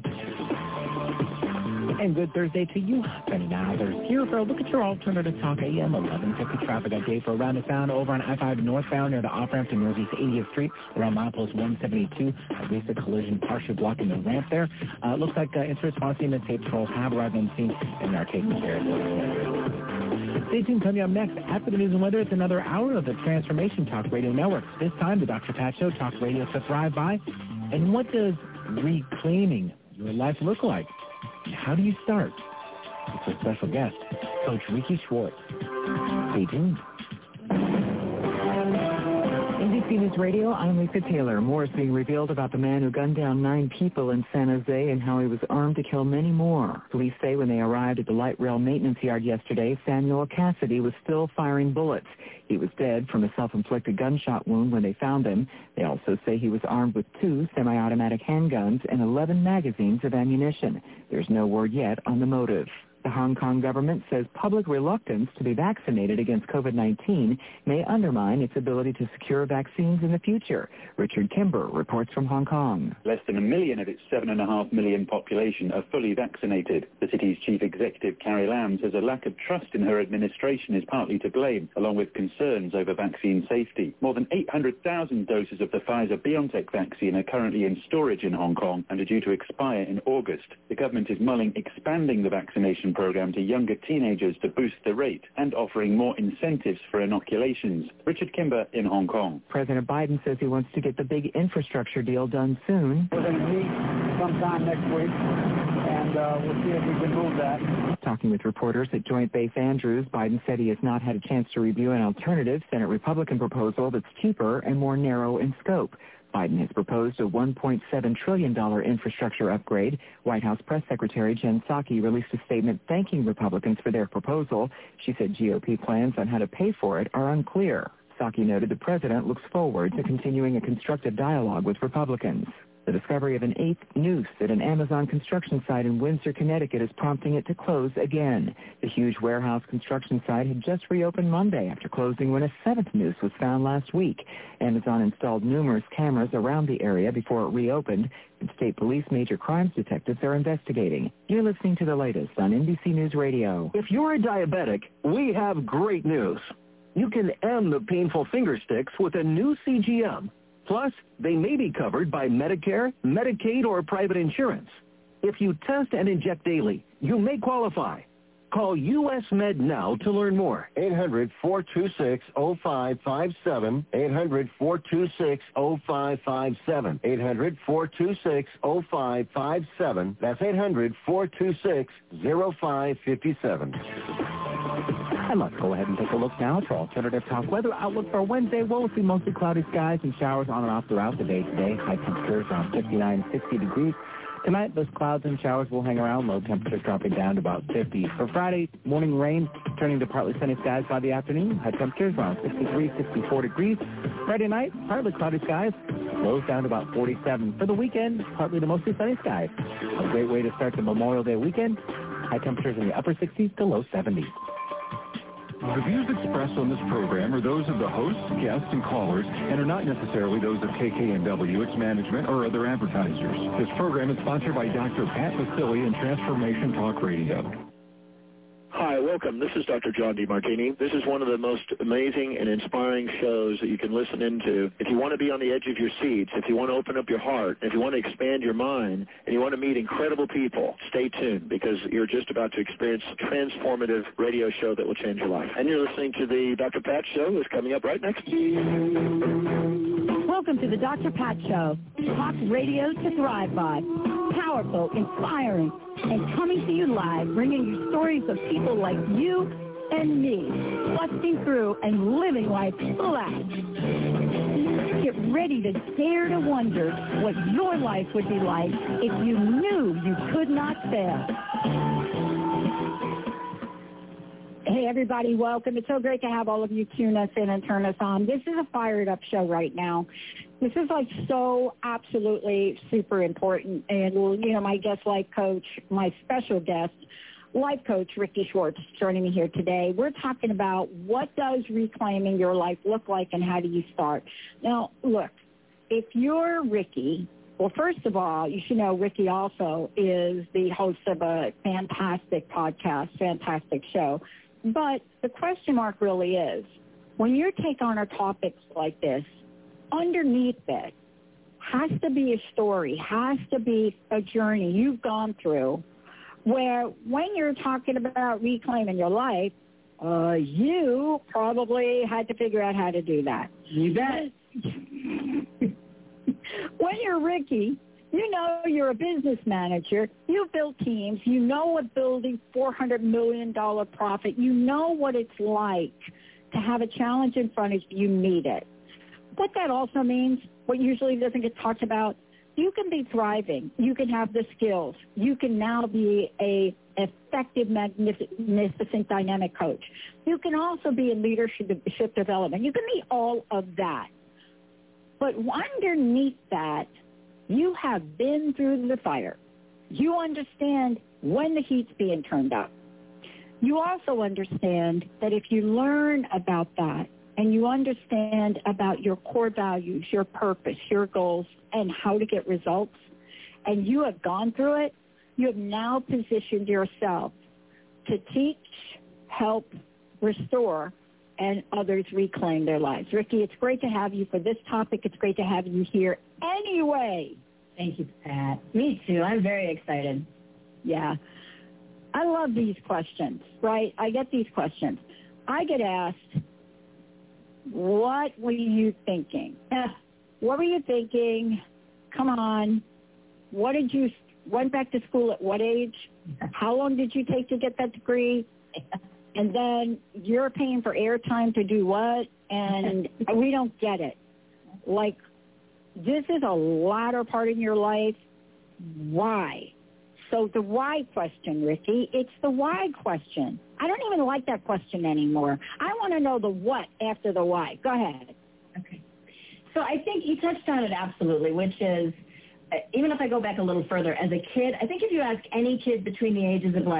And good Thursday to you. Benny Mathers here for a look at your Alternative Talk AM 1150 traffic update for around the sound over on I-5 northbound near the off-ramp to Northeast 80th Street around milepost 172. At least a collision partially blocking the ramp there. Looks like incident response team and state patrols have arrived on scene and are taking care of it. Stay tuned. Coming up next after the news and weather, it's another hour of the Transformation Talk Radio Network. This time, the Dr. Pat Show, Talk Radio to Thrive By. And what does reclaiming your life look like? How do you start? It's our special guest, Coach Ricky Schwartz. Stay tuned. NBC News Radio, I'm Lisa Taylor. More is being revealed about the man who gunned down 9 people in San Jose and how he was armed to kill many more. Police say when they arrived at the light rail maintenance yard yesterday, Samuel Cassidy was still firing bullets. He was dead from a self-inflicted gunshot wound when they found him. They also say he was armed with 2 semi-automatic handguns and 11 magazines of ammunition. There's no word yet on the motive. The Hong Kong government says public reluctance to be vaccinated against COVID-19 may undermine its ability to secure vaccines in the future. Richard Kimber reports from Hong Kong. Less than 1 million of its 7.5 million population are fully vaccinated. The city's chief executive, Carrie Lam, says a lack of trust in her administration is partly to blame, along with concerns over vaccine safety. More than 800,000 doses of the Pfizer-BioNTech vaccine are currently in storage in Hong Kong and are due to expire in August. The government is mulling expanding the vaccination program to younger teenagers to boost the rate and offering more incentives for inoculations. Richard Kimber in Hong Kong. President Biden says he wants to get the big infrastructure deal done soon. We're going to meet sometime next week, and we'll see if we can move that. Talking with reporters at Joint Base Andrews, Biden said he has not had a chance to review an alternative Senate Republican proposal that's cheaper and more narrow in scope. Biden has proposed a $1.7 trillion infrastructure upgrade. White House Press Secretary Jen Psaki released a statement thanking Republicans for their proposal. She said GOP plans on how to pay for it are unclear. Psaki noted the president looks forward to continuing a constructive dialogue with Republicans. The discovery of an 8th noose at an Amazon construction site in Windsor, Connecticut is prompting it to close again. The huge warehouse construction site had just reopened Monday after closing when a 7th noose was found last week. Amazon installed numerous cameras around the area before it reopened, and state police major crimes detectives are investigating. You're listening to the latest on NBC News Radio. If you're a diabetic, we have great news. You can end the painful finger sticks with a new CGM. Plus, they may be covered by Medicare, Medicaid, or private insurance. If you test and inject daily, you may qualify. Call U.S. Med now to learn more. 800-426-0557. 800-426-0557. 800-426-0557. That's 800-426-0557. And let's go ahead and take a look now at our alternative top weather outlook for Wednesday. We'll see mostly cloudy skies and showers on and off throughout the day today. High temperatures around 59, 60 degrees. Tonight, those clouds and showers will hang around, low temperatures dropping down to about 50. For Friday, morning rain turning to partly sunny skies by the afternoon. High temperatures around 63, 64 degrees. Friday night, partly cloudy skies, lows down to about 47. For the weekend, partly to mostly sunny skies. A great way to start the Memorial Day weekend. High temperatures in the upper 60s to low 70s. The views expressed on this program are those of the hosts, guests, and callers, and are not necessarily those of KKNW, its management, or other advertisers. This program is sponsored by Dr. Pat Vasili and Transformation Talk Radio. Hi, welcome. This is Dr. John DeMartini. This is one of the most amazing and inspiring shows that you can listen into. If you want to be on the edge of your seats, if you want to open up your heart, if you want to expand your mind, and you want to meet incredible people, stay tuned because you're just about to experience a transformative radio show that will change your life. And you're listening to the Dr. Pat Show that's coming up right next. Welcome to the Dr. Pat Show. Talk radio to thrive by. Powerful, inspiring, and coming to you live, bringing you stories of people like you and me, busting through and living life full out. Get ready to dare to wonder what your life would be like if you knew you could not fail. Hey, everybody, welcome. It's so great to have all of you tune us in and turn us on. This is a fired up show right now. This is like so absolutely super important. And, you know, my guest life coach, my special guest, life coach Ricky Schwartz, joining me here today. We're talking about what does reclaiming your life look like and how do you start? Now, look, if you're Ricky, well, first of all, you should know Ricky also is the host of a fantastic podcast, fantastic show. But the question mark really is, when you take on a topic like this, underneath it has to be a story, has to be a journey you've gone through where when you're talking about reclaiming your life, you probably had to figure out how to do that. You bet. When you're Ricky You know you're a business manager. You build teams. You know what building $400 million profit. You know what it's like to have a challenge in front of you, meet it. What that also means, what usually doesn't get talked about, you can be thriving. You can have the skills. You can now be a effective, magnificent, dynamic coach. You can also be in leadership development. You can be all of that. But underneath that, you have been through the fire. You understand when the heat's being turned up. You also understand that if you learn about that and you understand about your core values, your purpose, your goals, and how to get results, and you have gone through it, you have now positioned yourself to teach, help, restore, and others reclaim their lives. Ricky, it's great to have you for this topic. It's great to have you here anyway. Thank you, Pat. Me too. I'm very excited. Yeah. I love these questions, right? I get these questions. I get asked, what were you thinking? What were you thinking? Come on. What did you went back to school at what age? How long did you take to get that degree? And then you're paying for airtime to do what? And we don't get it. Like, this is a latter part in your life. Why? So the why question, Ricky, it's the why question. I don't even like that question anymore. I want to know the what after the why. Go ahead. Okay. So I think you touched on it absolutely, which is, even if I go back a little further, as a kid, I think if you ask any kid between the ages of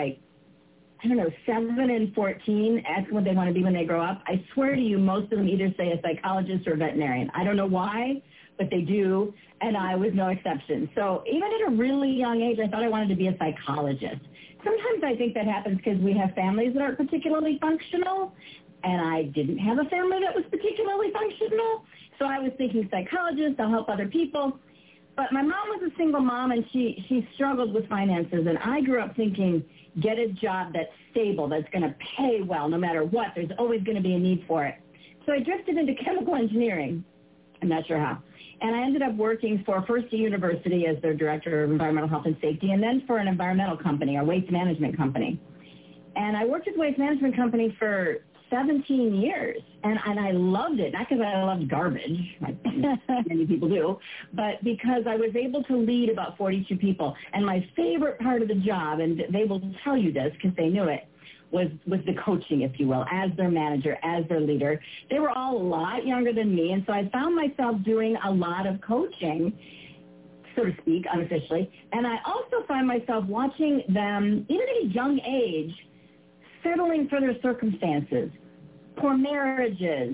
7 and 14, ask what they want to be when they grow up, I swear to you, most of them either say a psychologist or a veterinarian. I don't know why, but they do, and I was no exception. So even at a really young age, I thought I wanted to be a psychologist. Sometimes I think that happens because we have families that aren't particularly functional, and I didn't have a family that was particularly functional. So I was thinking psychologist, I'll help other people. But my mom was a single mom, and she struggled with finances, and I grew up thinking, get a job that's stable, that's going to pay well no matter what. There's always going to be a need for it. So I drifted into chemical engineering. I'm not sure how. And I ended up working for first a university as their director of environmental health and safety, and then for an environmental company, a waste management company. And I worked at the waste management company for 17 years, and I loved it, not because I loved garbage, like many people do, but because I was able to lead about 42 people. And my favorite part of the job, and they will tell you this because they knew it, was the coaching, if you will, as their manager, as their leader. They were all a lot younger than me, and so I found myself doing a lot of coaching, so to speak, unofficially. And I also find myself watching them, even at a young age, settling for their circumstances, poor marriages,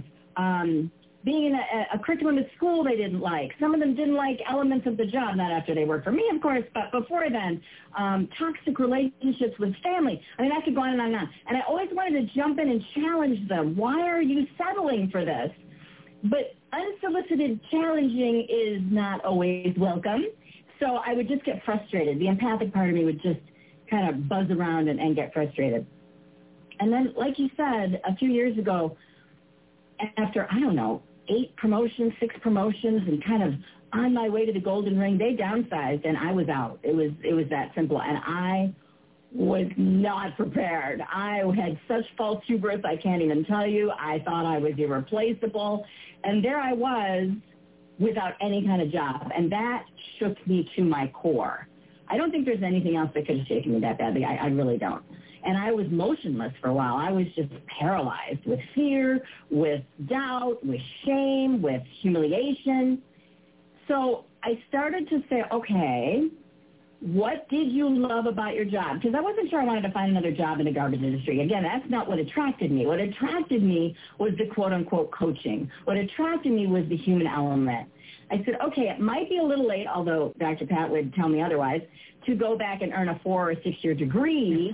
being in a curriculum at school they didn't like. Some of them didn't like elements of the job, not after they worked for me, of course, but before then, toxic relationships with family. I mean, I could go on and on and on. And I always wanted to jump in and challenge them. Why are you settling for this? But unsolicited challenging is not always welcome. So I would just get frustrated. The empathic part of me would just kind of buzz around and get frustrated. And then, like you said, a few years ago, after, 6 promotions, and kind of on my way to the golden ring, they downsized, and I was out. It was that simple, and I was not prepared. I had such false hubris, I can't even tell you. I thought I was irreplaceable, and there I was without any kind of job, and that shook me to my core. I don't think there's anything else that could have shaken me that badly. I really don't. And I was motionless for a while. I was just paralyzed with fear, with doubt, with shame, with humiliation. So I started to say, okay, what did you love about your job? Because I wasn't sure I wanted to find another job in the garbage industry. Again, that's not what attracted me. What attracted me was the quote-unquote coaching. What attracted me was the human element. I said, okay, it might be a little late, although Dr. Pat would tell me otherwise, to go back and earn a 4 or 6 year degree.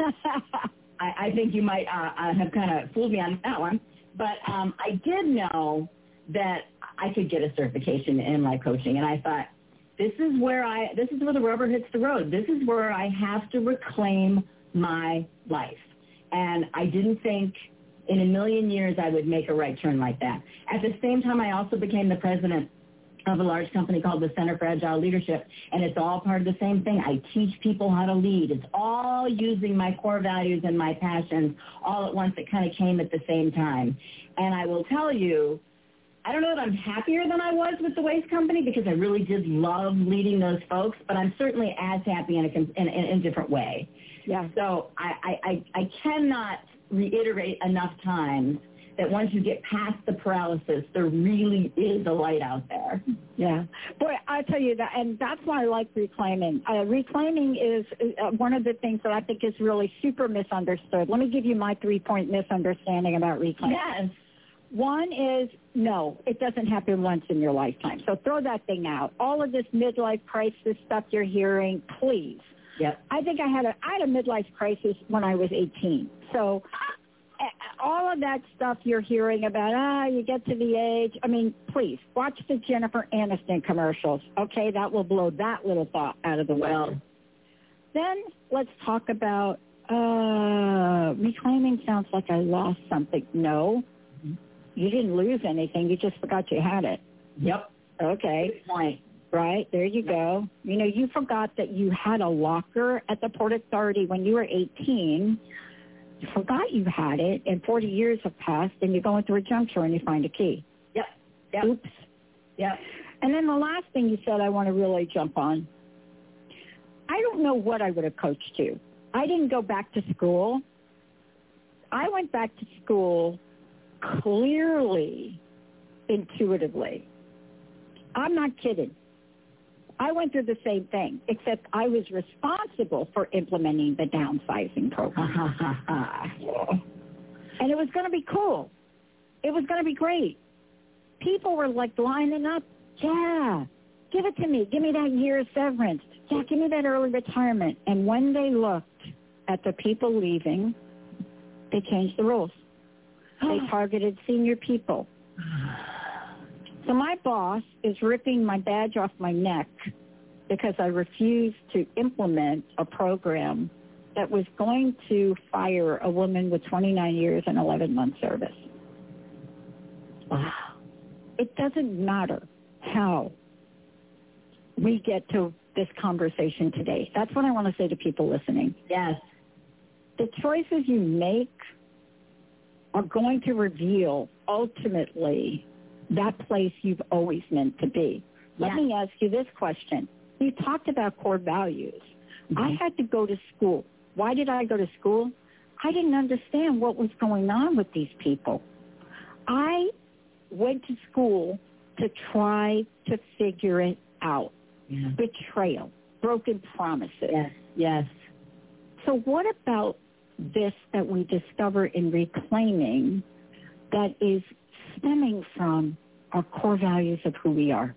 I think you might have kind of fooled me on that one. But I did know that I could get a certification in life coaching. And I thought, this is where the rubber hits the road. This is where I have to reclaim my life. And I didn't think in a million years I would make a right turn like that. At the same time, I also became the president of a large company called the Center for Agile Leadership, and it's all part of the same thing. I teach people how to lead. It's all using my core values and my passions all at once. It kind of came at the same time. And I will tell you, I don't know that I'm happier than I was with the waste company because I really did love leading those folks, but I'm certainly as happy in a different way. Yeah. So I cannot reiterate enough times that once you get past the paralysis, there really is a light out there. Yeah. Boy, I tell you that, and that's why I like reclaiming. Reclaiming is one of the things that I think is really super misunderstood. Let me give you my 3-point misunderstanding about reclaiming. Yes. One is, no, it doesn't happen once in your lifetime. So throw that thing out. All of this midlife crisis stuff you're hearing, please. Yep. I think I had a midlife crisis when I was 18. So all of that stuff you're hearing about, you get to the age, I mean, please, watch the Jennifer Aniston commercials, okay? That will blow that little thought out of the way. Then let's talk about reclaiming. Sounds like I lost something. No, you didn't lose anything. You just forgot you had it. Yep. Okay. Good point. Right, there you go. You know, you forgot that you had a locker at the Port Authority when you were 18. You forgot you had it, and 40 years have passed, and you go into a junk drawer and you find a key. Yep. Oops. Yep. And then the last thing you said I want to really jump on. I don't know what I would have coached to. I didn't go back to school. I went back to school clearly, intuitively. I'm not kidding. I went through the same thing, except I was responsible for implementing the downsizing program. And it was going to be cool. It was going to be great. People were like lining up. Yeah, give it to me. Give me that year's severance. Yeah, give me that early retirement. And when they looked at the people leaving, they changed the rules. They targeted senior people. So my boss is ripping my badge off my neck because I refused to implement a program that was going to fire a woman with 29 years and 11 months service. Wow. It doesn't matter how we get to this conversation today. That's what I want to say to people listening. Yes. The choices you make are going to reveal ultimately that place you've always meant to be. Let me ask you this question. You talked about core values. I had to go to school. Why did I go to school? I didn't understand what was going on with these people. I went to school to try to figure it out. Yeah. Betrayal, broken promises. Yes. So what about this that we discover in reclaiming that is stemming from our core values of who we are?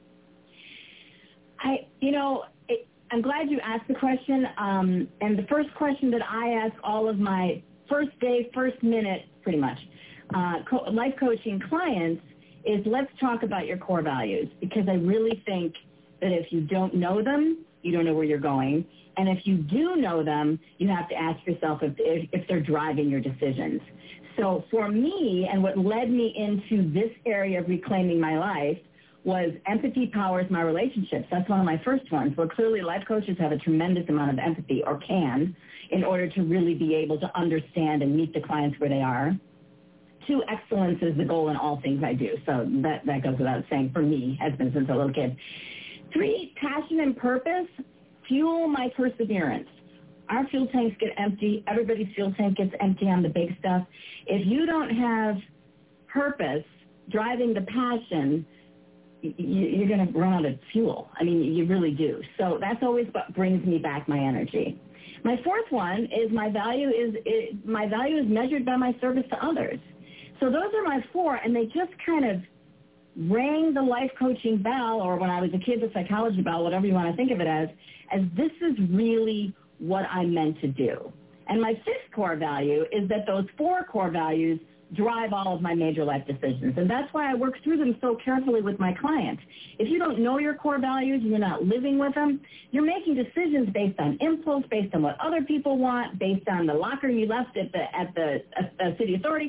I'm glad you asked the question. And the first question that I ask all of my first day, first minute, pretty much, life coaching clients is, let's talk about your core values, because I really think that if you don't know them, you don't know where you're going. And if you do know them, you have to ask yourself if they're driving your decisions. So for me, and what led me into this area of reclaiming my life, was empathy powers my relationships. That's one of my first ones, where clearly life coaches have a tremendous amount of empathy, or can, in order to really be able to understand and meet the clients where they are. 2, excellence is the goal in all things I do. So that goes without saying for me, has been since a little kid. 3, passion and purpose fuel my perseverance. Our fuel tanks get empty. Everybody's fuel tank gets empty on the big stuff. If you don't have purpose driving the passion, you're going to run out of fuel. I mean, you really do. So that's always what brings me back my energy. My 4th one is my value is measured by my service to others. So those are my 4, and they just kind of rang the life coaching bell, or when I was a kid, the psychology bell, whatever you want to think of it as this is really what I'm meant to do. And my 5th core value is that those 4 core values drive all of my major life decisions. And that's why I work through them so carefully with my clients. If you don't know your core values and you're not living with them, you're making decisions based on impulse, based on what other people want, based on the locker you left at the city authority.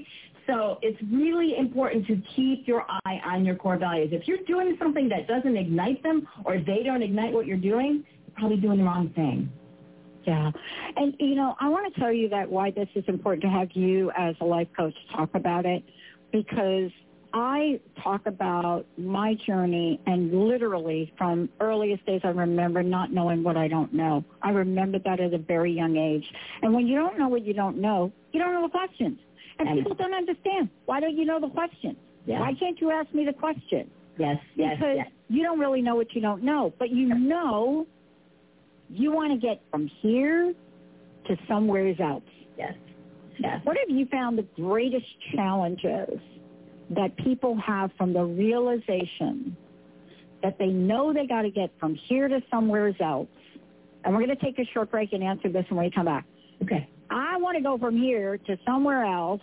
So it's really important to keep your eye on your core values. If you're doing something that doesn't ignite them or they don't ignite what you're doing, you're probably doing the wrong thing. Yeah. And, you know, I want to tell you that why this is important to have you as a life coach talk about it, because I talk about my journey and literally from earliest days I remember not knowing what I don't know. I remember that at a very young age. And when you don't know what you don't know the questions. And people don't understand. Why don't you know the question? Yeah. Why can't you ask me the question? Yes, because you don't really know what you don't know. But you know you want to get from here to somewhere else. Yes. What have you found the greatest challenges that people have from the realization that they know they got to get from here to somewhere else? And we're going to take a short break and answer this when we come back. Okay. I want to go from here to somewhere else,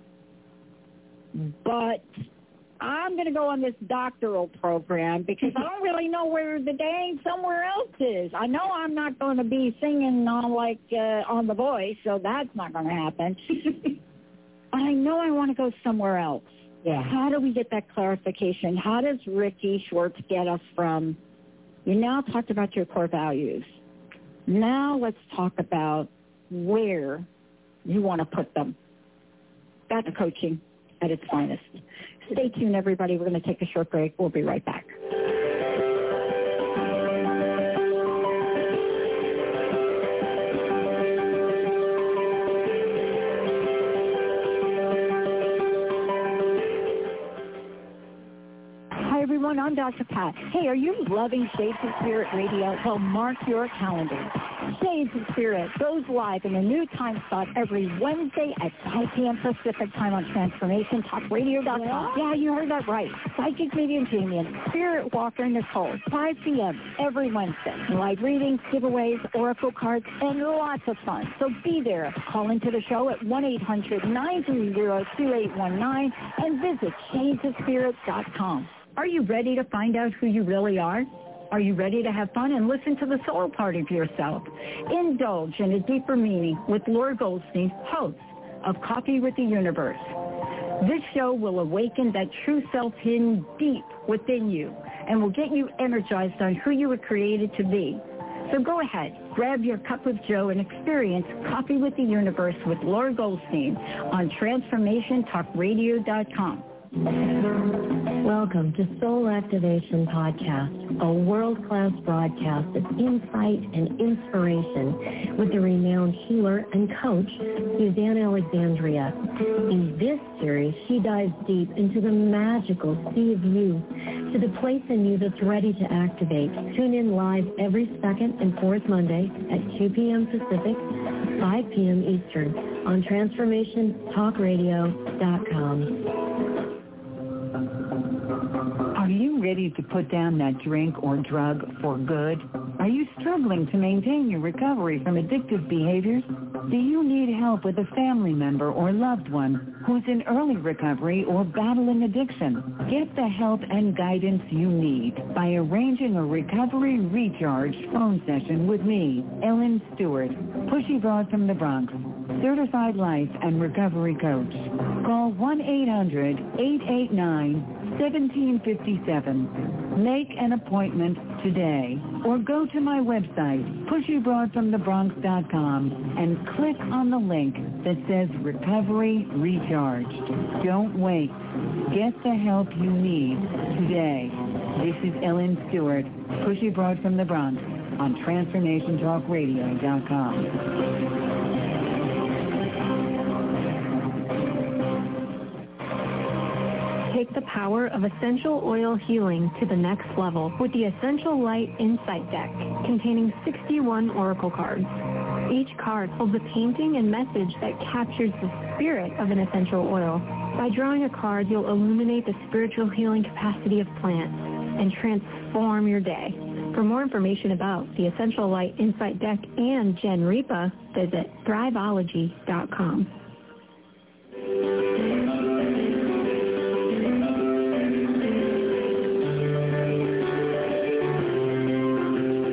but I'm going to go on this doctoral program because I don't really know where the dang somewhere else is. I know I'm not going to be singing on The Voice, so that's not going to happen. But I know I want to go somewhere else. Yeah. How do we get that clarification? How does Ricky Schwartz get us from, you now talked about your core values. Now let's talk about where you want to put them. That's coaching at its finest. Stay tuned, everybody. We're going to take a short break. We'll be right back. Hi, everyone. I'm Dr. Pat. Hey, are you loving Shades of Spirit Radio? Well, mark your calendar. Shades of Spirit goes live in a new time slot every Wednesday at 5 p.m. Pacific time on TransformationTalkRadio.com. Yeah, you heard that right. Psychic medium Jamie and Spirit Walker Nicole, 5 p.m. every Wednesday. Live readings, giveaways, oracle cards, and lots of fun. So be there. Call into the show at 1-800-930-2819 and visit shadesofspirit.com. Are you ready to find out who you really are? Are you ready to have fun and listen to the soul part of yourself? Indulge in a deeper meaning with Laura Goldstein, host of Coffee with the Universe. This show will awaken that true self hidden deep within you and will get you energized on who you were created to be. So go ahead, grab your cup of joe and experience Coffee with the Universe with Laura Goldstein on TransformationTalkRadio.com. Welcome to Soul Activation Podcast, a world-class broadcast of insight and inspiration with the renowned healer and coach, Suzanne Alexandria. In this series, she dives deep into the magical sea of you, to the place in you that's ready to activate. Tune in live every second and fourth Monday at 2 p.m. Pacific, 5 p.m. Eastern on TransformationTalkRadio.com. Are you ready to put down that drink or drug for good? Are you struggling to maintain your recovery from addictive behaviors? Do you need help with a family member or loved one who's in early recovery or battling addiction? Get the help and guidance you need by arranging a recovery recharge phone session with me, Ellen Stewart, Pushy Broad from the Bronx, certified life and recovery coach. Call 1-800-889-1757. Make an appointment today or go to my website, pushybroadfromthebronx.com, and click on the link that says Recovery Recharged. Don't wait. Get the help you need today. This is Ellen Stewart, Pushy Broad from the Bronx on TransformationTalkRadio.com. Take the power of essential oil healing to the next level with the Essential Light Insight Deck, containing 61 oracle cards. Each card holds a painting and message that captures the spirit of an essential oil. By drawing a card, you'll illuminate the spiritual healing capacity of plants and transform your day. For more information about the Essential Light Insight Deck and Jen Ripa, visit Thriveology.com.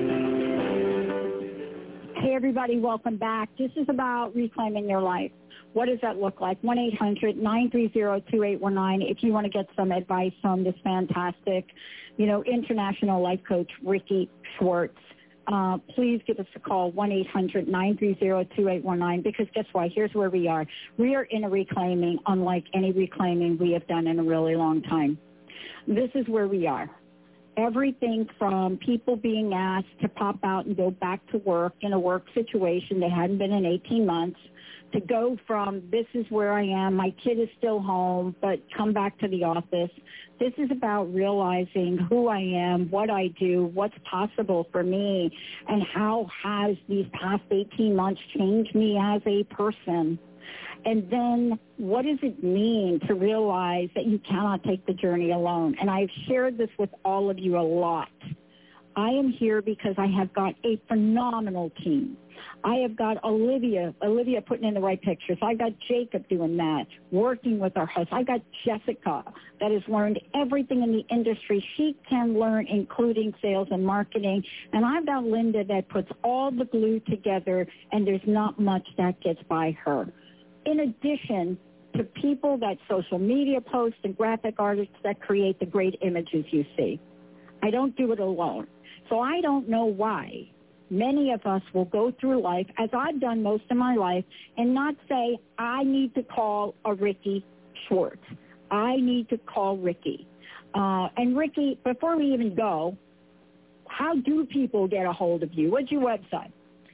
Hey, everybody, welcome back. This is about reclaiming your life. What does that look like? 1-800-930-2819 if you want to get some advice from this fantastic, international life coach, Ricky Schwartz. Please give us a call, 1-800-930-2819, because guess what? Here's where we are. We are in a reclaiming unlike any reclaiming we have done in a really long time. This is where we are. Everything from people being asked to pop out and go back to work in a work situation they hadn't been in 18 months, to go from this is where I am, my kid is still home, but come back to the office. This is about realizing who I am, what I do, what's possible for me, and how has these past 18 months changed me as a person. And then what does it mean to realize that you cannot take the journey alone? And I've shared this with all of you a lot. I am here because I have got a phenomenal team. I have got Olivia putting in the right pictures. I got Jacob doing that, working with our host. I got Jessica that has learned everything in the industry she can learn, including sales and marketing. And I've got Linda that puts all the glue together, and there's not much that gets by her. In addition to people that social media post and graphic artists that create the great images you see. I don't do it alone. So I don't know why many of us will go through life, as I've done most of my life, and not say, I need to call a Ricky Schwartz. I need to call Ricky. And Ricky, before we even go, how do people get a hold of you? What's your website?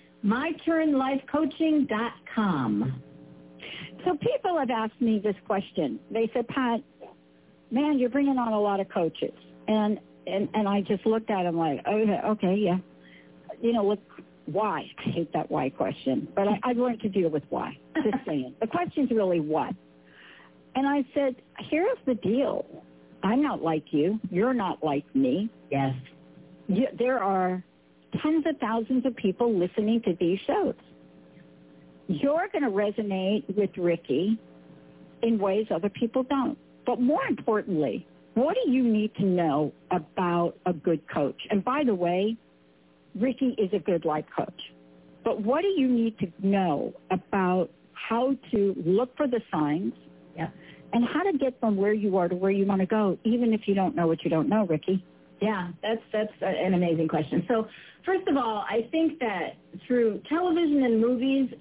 MyTurnLifeCoaching.com. So people have asked me this question. They said, Pat, man, you're bringing on a lot of coaches. And I just looked at them like, okay, yeah. Look, why? I hate that why question. But I've learned to deal with why. Just saying. The question's really what. And I said, here's the deal. I'm not like you. You're not like me. Yes. There are tens of thousands of people listening to these shows. You're going to resonate with Ricky in ways other people don't. But more importantly, what do you need to know about a good coach? And by the way, Ricky is a good life coach. But what do you need to know about how to look for the signs and how to get from where you are to where you want to go, even if you don't know what you don't know, Ricky? Yeah, that's an amazing question. So first of all, I think that through television and movies,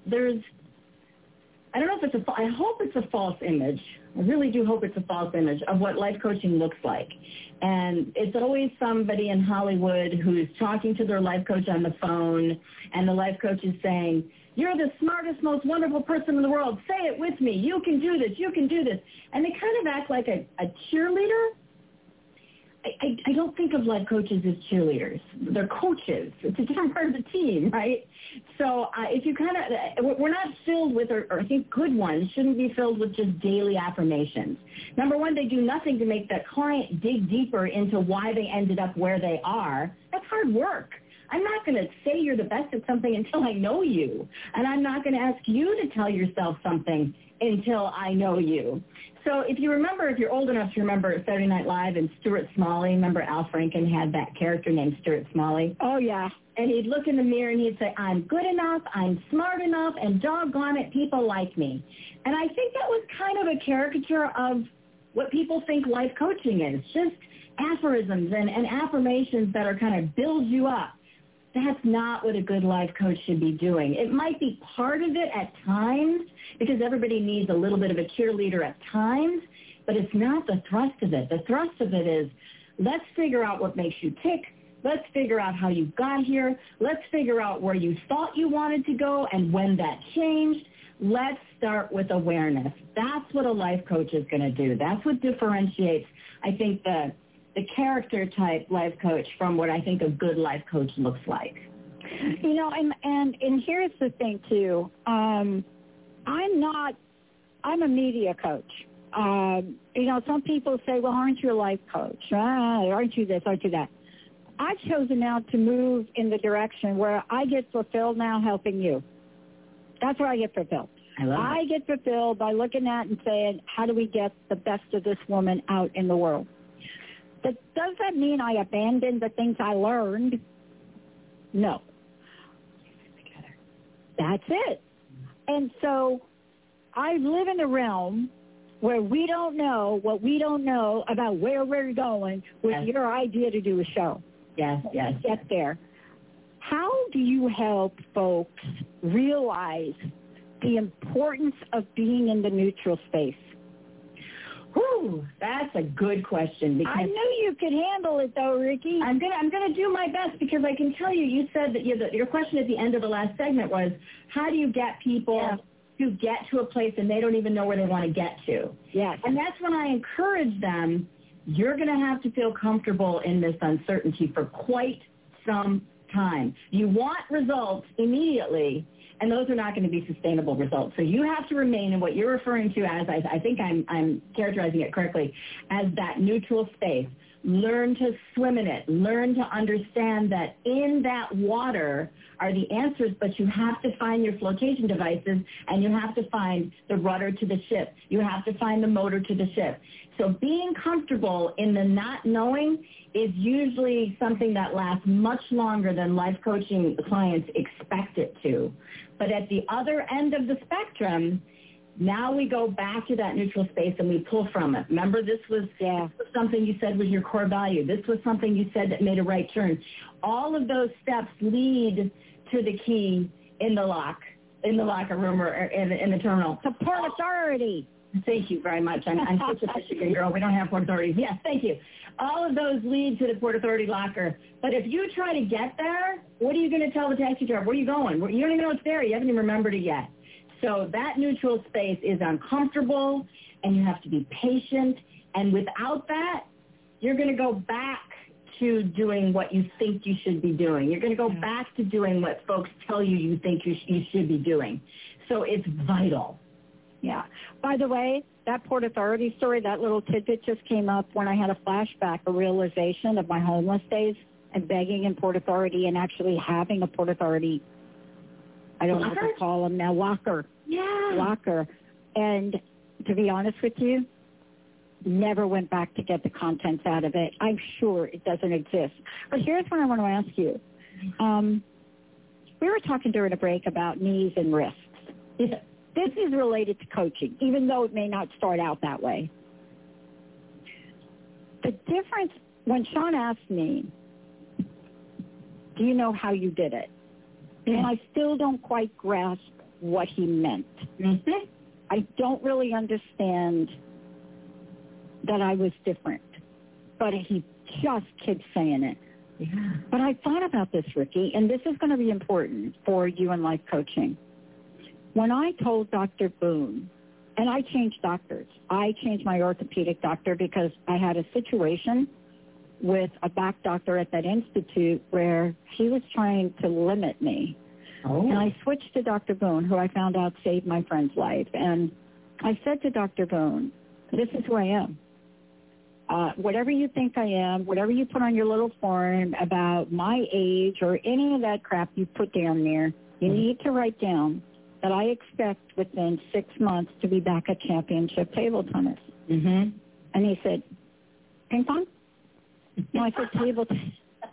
I hope it's a false image. I really do hope it's a false image of what life coaching looks like. And it's always somebody in Hollywood who's talking to their life coach on the phone, and the life coach is saying, you're the smartest, most wonderful person in the world. Say it with me. You can do this. You can do this. And they kind of act like a cheerleader. I don't think of life coaches as cheerleaders. They're coaches. It's a different part of the team, right? So if you we're not filled with, or I think good ones shouldn't be filled with just daily affirmations. Number one, they do nothing to make that client dig deeper into why they ended up where they are. That's hard work. I'm not going to say you're the best at something until I know you. And I'm not going to ask you to tell yourself something until I know you. So if you're old enough to remember Saturday Night Live and Stuart Smalley, remember Al Franken had that character named Stuart Smalley? Oh, yeah. And he'd look in the mirror and he'd say, I'm good enough, I'm smart enough, and doggone it, people like me. And I think that was kind of a caricature of what people think life coaching is, just aphorisms and affirmations that are kind of build you up. That's not what a good life coach should be doing. It might be part of it at times because everybody needs a little bit of a cheerleader at times, but it's not the thrust of it. The thrust of it is let's figure out what makes you tick. Let's figure out how you got here. Let's figure out where you thought you wanted to go and when that changed. Let's start with awareness. That's what a life coach is going to do. That's what differentiates, I think, the character type life coach from what I think a good life coach looks like. And here's the thing too. I'm a media coach. Some people say, well, aren't you a life coach? Aren't you this? Aren't you that? I've chosen now to move in the direction where I get fulfilled now helping you. That's where I get fulfilled. I get fulfilled by looking at and saying, how do we get the best of this woman out in the world? But does that mean I abandoned the things I learned? No. That's it. And so I live in a realm where we don't know what we don't know about where we're going with your idea to do a show. Yes. Get there. How do you help folks realize the importance of being in the neutral space? Whew, that's a good question. Because I knew you could handle it, though, Ricky. I'm gonna do my best, because I can tell you. You said that your question at the end of the last segment was, how do you get people to get to a place and they don't even know where they want to get to? Yes. And that's when I encourage them. You're going to have to feel comfortable in this uncertainty for quite some time. You want results immediately, and those are not going to be sustainable results. So you have to remain in what you're referring to as, I think I'm characterizing it correctly, as that neutral space. Learn to swim in it. Learn to understand that in that water are the answers, but you have to find your flotation devices, and you have to find the rudder to the ship. You have to find the motor to the ship. So being comfortable in the not knowing is usually something that lasts much longer than life coaching clients expect it to. But at the other end of the spectrum, now we go back to that neutral space and we pull from it. Remember, this was something you said was your core value. This was something you said that made a right turn. All of those steps lead to the key in the locker room or in the terminal. Support authority. Thank you very much. I'm such a Michigan girl. We don't have Port Authority. Yes, thank you. All of those lead to the Port Authority locker. But if you try to get there, what are you going to tell the taxi driver? Where are you going? You don't even know it's there. You haven't even remembered it yet. So that neutral space is uncomfortable, and you have to be patient. And without that, you're going to go back to doing what you think you should be doing. You're going to go back to doing what folks tell you think you should be doing. So it's vital. Yeah. By the way, that Port Authority story, that little tidbit just came up when I had a flashback, a realization of my homeless days and begging in Port Authority and actually having a Port Authority, I don't know what to call them now, locker. Yeah. Locker. And to be honest with you, never went back to get the contents out of it. I'm sure it doesn't exist. But here's what I want to ask you. We were talking during a break about knees and wrists. This is related to coaching, even though it may not start out that way. The difference, when Sean asked me, do you know how you did it? And I still don't quite grasp what he meant. Mm-hmm. I don't really understand that I was different, but he just keeps saying it. Yeah. But I thought about this, Ricky, and this is going to be important for you in life coaching. When I told Dr. Boone, and I changed doctors. I changed my orthopedic doctor because I had a situation with a back doctor at that institute where he was trying to limit me. Oh. And I switched to Dr. Boone, who I found out saved my friend's life. And I said to Dr. Boone, this is who I am. Whatever you think I am, whatever you put on your little form about my age or any of that crap you put down there, you need to write down that I expect within 6 months to be back at championship table tennis. Mm-hmm. And he said, ping pong? No, I said table tennis.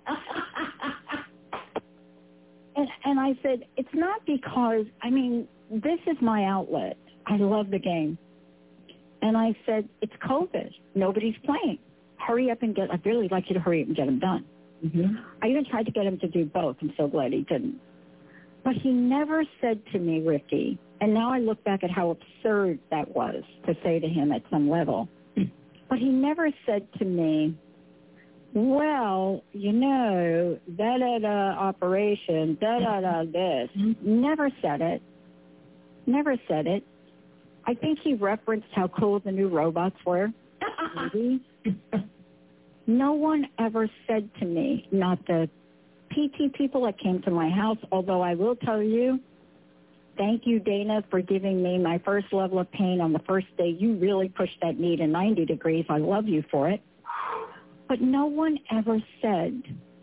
And I said, it's not because, this is my outlet. I love the game. And I said, it's COVID. Nobody's playing. Hurry up and I'd really like you to hurry up and get them done. Mm-hmm. I even tried to get him to do both. I'm so glad he didn't. But he never said to me, Ricky, and now I look back at how absurd that was to say to him at some level, but he never said to me, well, da-da-da operation, da-da-da this. Never said it. Never said it. I think he referenced how cool the new robots were. Maybe. No one ever said to me, not the PT people that came to my house, although I will tell you, thank you, Dana, for giving me my first level of pain on the first day. You really pushed that knee to 90 degrees. I love you for it. But no one ever said,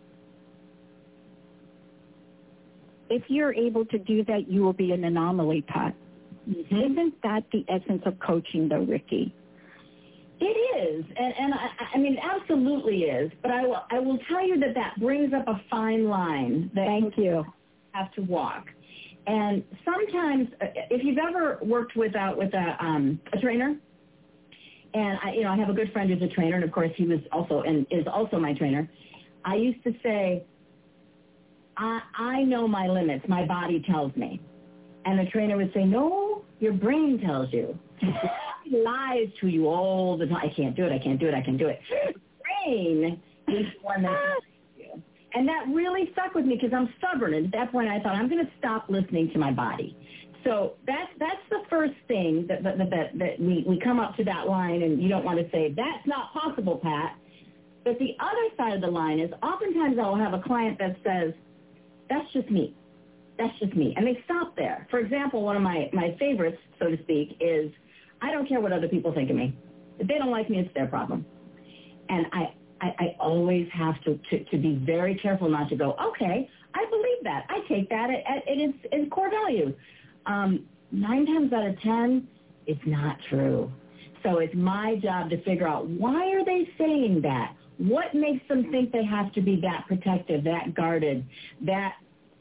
if you're able to do that, you will be an anomaly, Pat. Mm-hmm. Isn't that the essence of coaching, though, Ricky? It is, and it absolutely is. But I will tell you that brings up a fine line that Thank you have to walk. And sometimes, if you've ever worked with a trainer, and I have a good friend who's a trainer, and of course he was also and is also my trainer. I used to say, I know my limits. My body tells me. And the trainer would say, no, your brain tells you. It lies to you all the time. I can't do it. I can't do it. I can do it. The brain is the one that tells you. And that really stuck with me because I'm stubborn. And at that point, I thought, I'm going to stop listening to my body. So that's the first thing that we come up to that line, and you don't want to say, that's not possible, Pat. But the other side of the line is oftentimes I'll have a client that says, that's just me. That's just me. And they stop there. For example, one of my favorites, so to speak, is I don't care what other people think of me. If they don't like me, it's their problem. And I always have to be very careful not to go, okay, I believe that. I take that at its core value. 9 times out of 10, it's not true. So it's my job to figure out, why are they saying that? What makes them think they have to be that protective, that guarded, that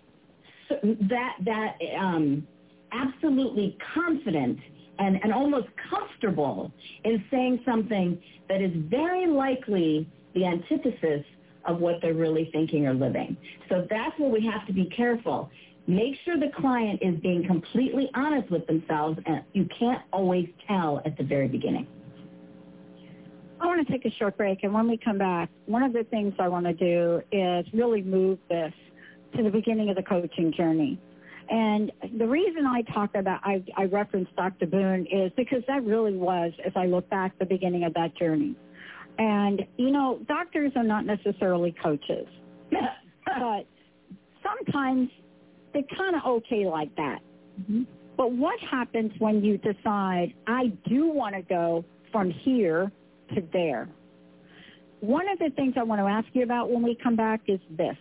absolutely confident and almost comfortable in saying something that is very likely the antithesis of what they're really thinking or living. So that's where we have to be careful. Make sure the client is being completely honest with themselves, and you can't always tell at the very beginning. I want to take a short break, and when we come back, one of the things I want to do is really move this to the beginning of the coaching journey. And the reason I referenced Dr. Boone is because that really was, as I look back, the beginning of that journey. And, doctors are not necessarily coaches, but sometimes they're kind of okay like that. Mm-hmm. But what happens when you decide, I do want to go from here to there? One of the things I want to ask you about when we come back is this.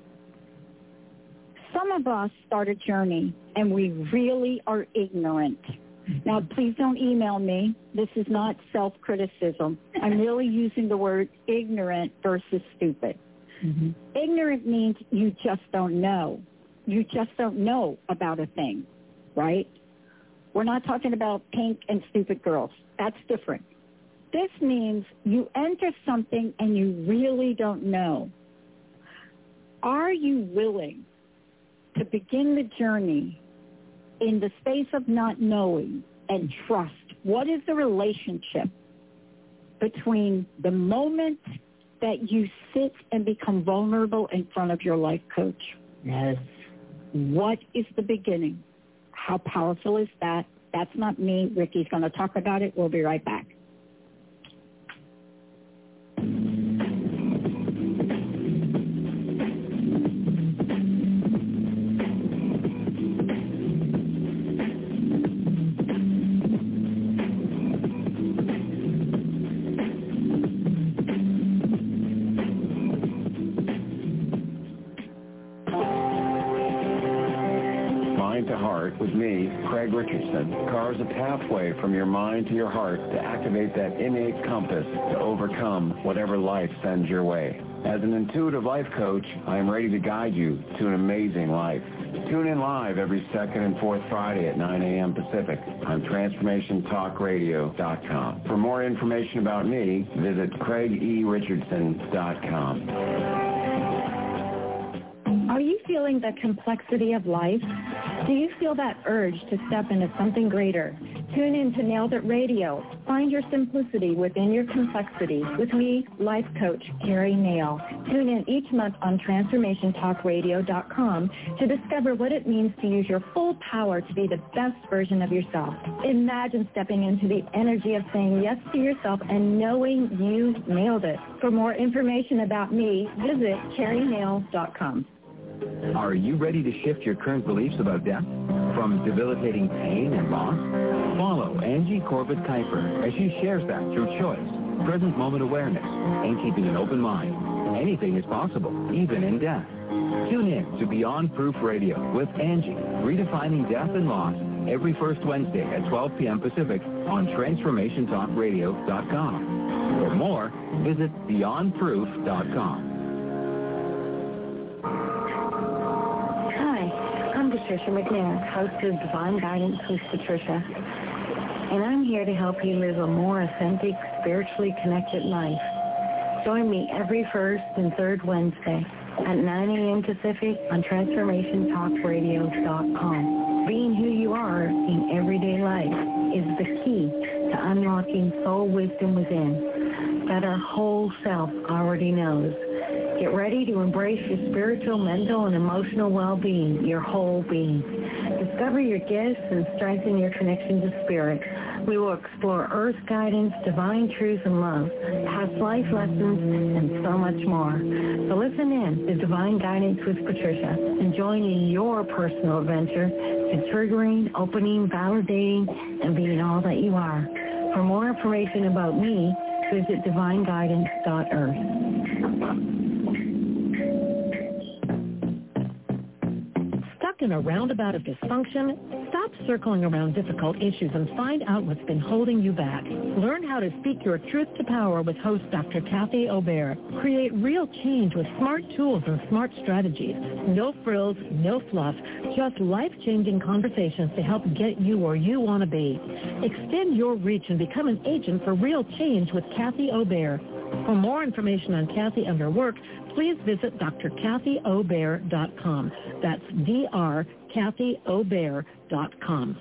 Some of us start a journey and we really are ignorant. Now, please don't email me. This is not self-criticism. I'm really using the word ignorant versus stupid. Mm-hmm. Ignorant means you just don't know. You just don't know about a thing, right? We're not talking about pink and stupid girls. That's different. This means you enter something and you really don't know. Are you willing to begin the journey in the space of not knowing and trust? What is the relationship between the moment that you sit and become vulnerable in front of your life coach? Yes. What is the beginning? How powerful is that? That's not me. Ricky's going to talk about it. We'll be right back. With me, Craig Richardson. CAR is a pathway from your mind to your heart to activate that innate compass to overcome whatever life sends your way. As an intuitive life coach, I am ready to guide you to an amazing life. Tune in live every second and fourth Friday at 9 a.m. Pacific on TransformationTalkRadio.com. For more information about me, visit CraigERichardson.com. Are you feeling the complexity of life? Do you feel that urge to step into something greater? Tune in to Nailed It Radio. Find your simplicity within your complexity with me, life coach Carrie Nail. Tune in each month on TransformationTalkRadio.com to discover what it means to use your full power to be the best version of yourself. Imagine stepping into the energy of saying yes to yourself and knowing you nailed it. For more information about me, visit CarrieNail.com. Are you ready to shift your current beliefs about death? From debilitating pain and loss? Follow Angie Corbett Kuiper as she shares that through choice, present moment awareness, and keeping an open mind. Anything is possible, even in death. Tune in to Beyond Proof Radio with Angie, redefining death and loss, every first Wednesday at 12 p.m. Pacific on TransformationTalkRadio.com. For more, visit BeyondProof.com. Patricia McNair, host of Divine Guidance with Patricia, and I'm here to help you live a more authentic, spiritually connected life. Join me every first and third Wednesday at 9 a.m. Pacific on TransformationTalkRadio.com. Being who you are in everyday life is the key to unlocking soul wisdom within that our whole self already knows. Get ready to embrace your spiritual, mental, and emotional well-being, your whole being. Discover your gifts and strengthen your connection to spirit. We will explore earth guidance, divine truth and love, past life lessons, and so much more. So listen in to Divine Guidance with Patricia and join in your personal adventure to triggering, opening, validating, and being all that you are. For more information about me, visit divineguidance.earth. Stuck in a roundabout of dysfunction? Stop circling around difficult issues and find out what's been holding you back. Learn how to speak your truth to power with host Dr. Kathy Obear. Create real change with smart tools and smart strategies. No frills, no fluff, just life-changing conversations to help get you where you want to be. Extend your reach and become an agent for real change with Kathy Obear. For more information on Kathy and her work, please visit drkathyobear.com. That's drkathyobear.com.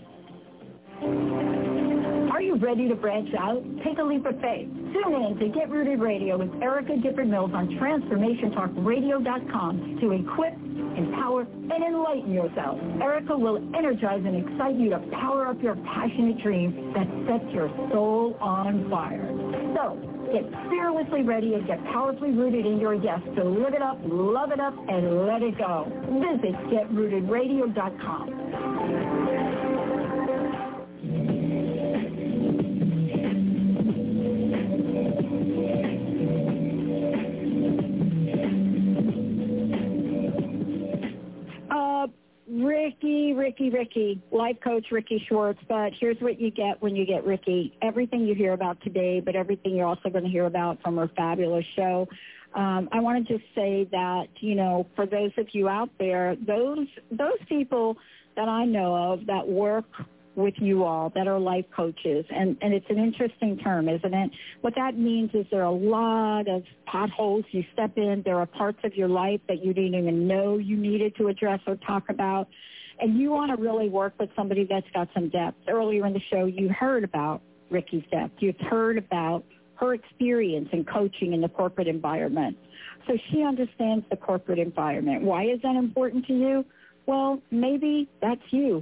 Are you ready to branch out? Take a leap of faith. Tune in to Get Rooted Radio with Erica Gifford Mills on TransformationTalkRadio.com to equip, empower, and enlighten yourself. Erica will energize and excite you to power up your passionate dreams that set your soul on fire. So, get fearlessly ready and get powerfully rooted in your yes to live it up, love it up, and let it go. Visit GetRootedRadio.com. Ricky, life coach Ricky Schwartz, but here's what you get when you get Ricky. Everything you hear about today, but everything you're also going to hear about from her fabulous show. I want to just say that, for those of you out there, those people that I know of that work with you all that are life coaches, and it's an interesting term, isn't it? What that means is there are a lot of potholes you step in. There are parts of your life that you didn't even know you needed to address or talk about, and you want to really work with somebody that's got some depth. Earlier in the show, you heard about Ricky's depth. You've heard about her experience in coaching in the corporate environment. So she understands the corporate environment. Why is that important to you? Well, maybe that's you.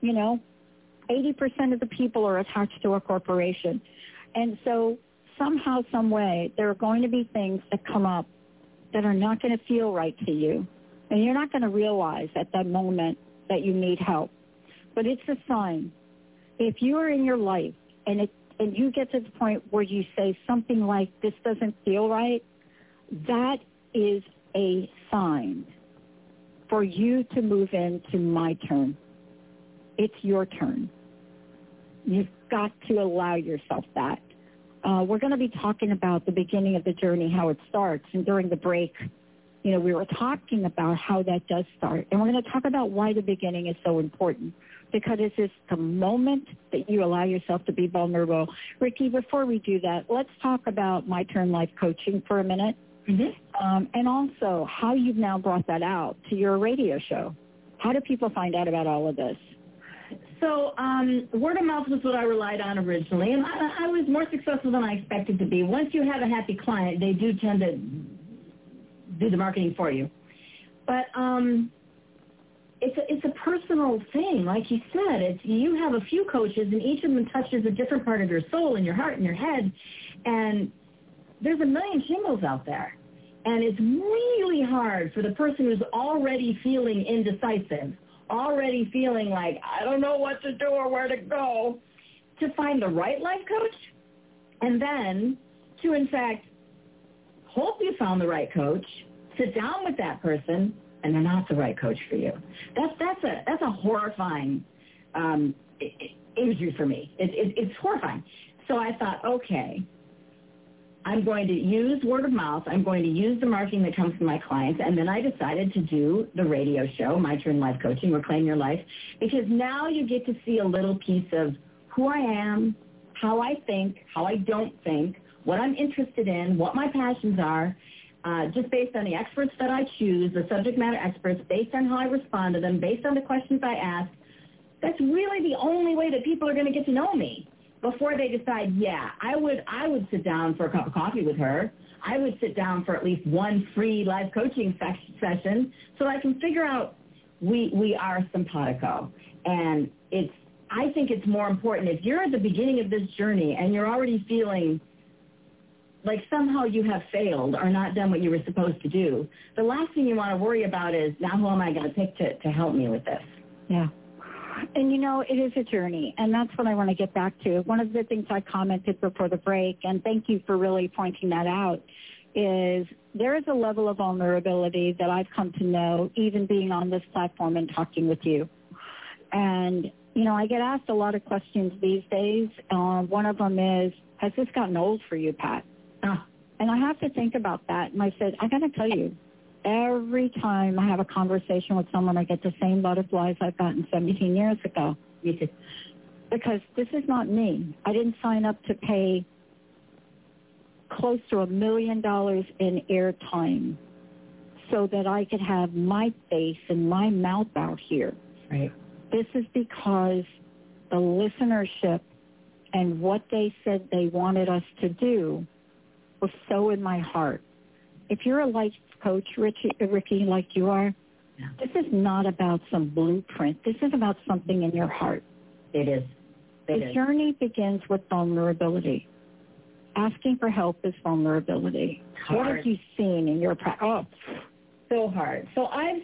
80% of the people are attached to a corporation. And so somehow, some way, there are going to be things that come up that are not going to feel right to you. And you're not going to realize at that moment that you need help. But it's a sign. If you are in your life and you get to the point where you say something like, this doesn't feel right, that is a sign for you to move into my turn. It's your turn. You've got to allow yourself that. We're going to be talking about the beginning of the journey, how it starts. And during the break, we were talking about how that does start. And we're going to talk about why the beginning is so important, because it's just the moment that you allow yourself to be vulnerable. Ricky, before we do that, let's talk about My Turn Life Coaching for a minute. Mm-hmm. And also how you've now brought that out to your radio show. How do people find out about all of this? So word of mouth was what I relied on originally, and I was more successful than I expected to be. Once you have a happy client, they do tend to do the marketing for you. But it's a personal thing, like you said. You have a few coaches, and each of them touches a different part of your soul and your heart and your head, and there's a million shingles out there. And it's really hard for the person who's already feeling indecisive, already feeling like, I don't know what to do or where to go, to find the right life coach, and then to, in fact, hope you found the right coach, sit down with that person, and they're not the right coach for you. That's a horrifying imagery for me. It's horrifying. So I thought, okay, I'm going to use word of mouth. I'm going to use the marketing that comes from my clients. And then I decided to do the radio show, My Turn Life Coaching, Reclaim Your Life, because now you get to see a little piece of who I am, how I think, how I don't think, what I'm interested in, what my passions are, just based on the experts that I choose, the subject matter experts, based on how I respond to them, based on the questions I ask. That's really the only way that people are going to get to know me before they decide, yeah, I would sit down for a cup of coffee with her. I would sit down for at least one free life coaching session so I can figure out we are simpatico. And I think it's more important if you're at the beginning of this journey and you're already feeling like somehow you have failed or not done what you were supposed to do, the last thing you want to worry about is, now who am I going to pick to help me with this? Yeah. And, it is a journey, and that's what I want to get back to. One of the things I commented before the break, and thank you for really pointing that out, is there is a level of vulnerability that I've come to know even being on this platform and talking with you. And, I get asked a lot of questions these days. One of them is, has this gotten old for you, Pat? And I have to think about that. And I said, I got to tell you, every time I have a conversation with someone, I get the same butterflies I've gotten 17 years ago. Me too. Because this is not me. I didn't sign up to pay close to $1 million in airtime so that I could have my face and my mouth out here. Right. This is because the listenership and what they said they wanted us to do was so in my heart. If you're a life coach, Ricky, like you are, this is not about some blueprint. This is about something in your heart. It is. The journey begins with vulnerability. Asking for help is vulnerability. Hard. What have you seen in your practice? Oh, so hard. So I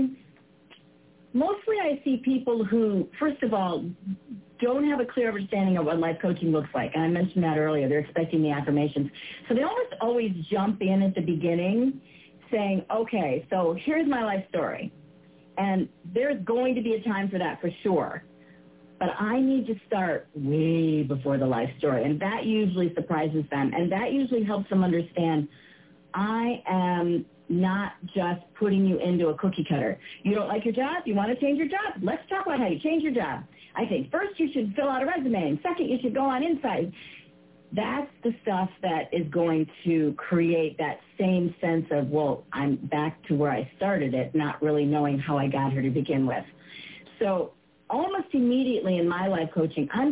see people who, first of all, don't have a clear understanding of what life coaching looks like. And I mentioned that earlier. They're expecting the affirmations. So they almost always jump in at the beginning saying, okay, so here's my life story. And there's going to be a time for that for sure. But I need to start way before the life story. And that usually surprises them. And that usually helps them understand I am not just putting you into a cookie cutter. You don't like your job? You want to change your job? Let's talk about how you change your job. I think first you should fill out a resume, and second you should go on Inside. That's the stuff that is going to create that same sense of, well, I'm back to where I started it, not really knowing how I got here to begin with. So almost immediately in my life coaching, I'm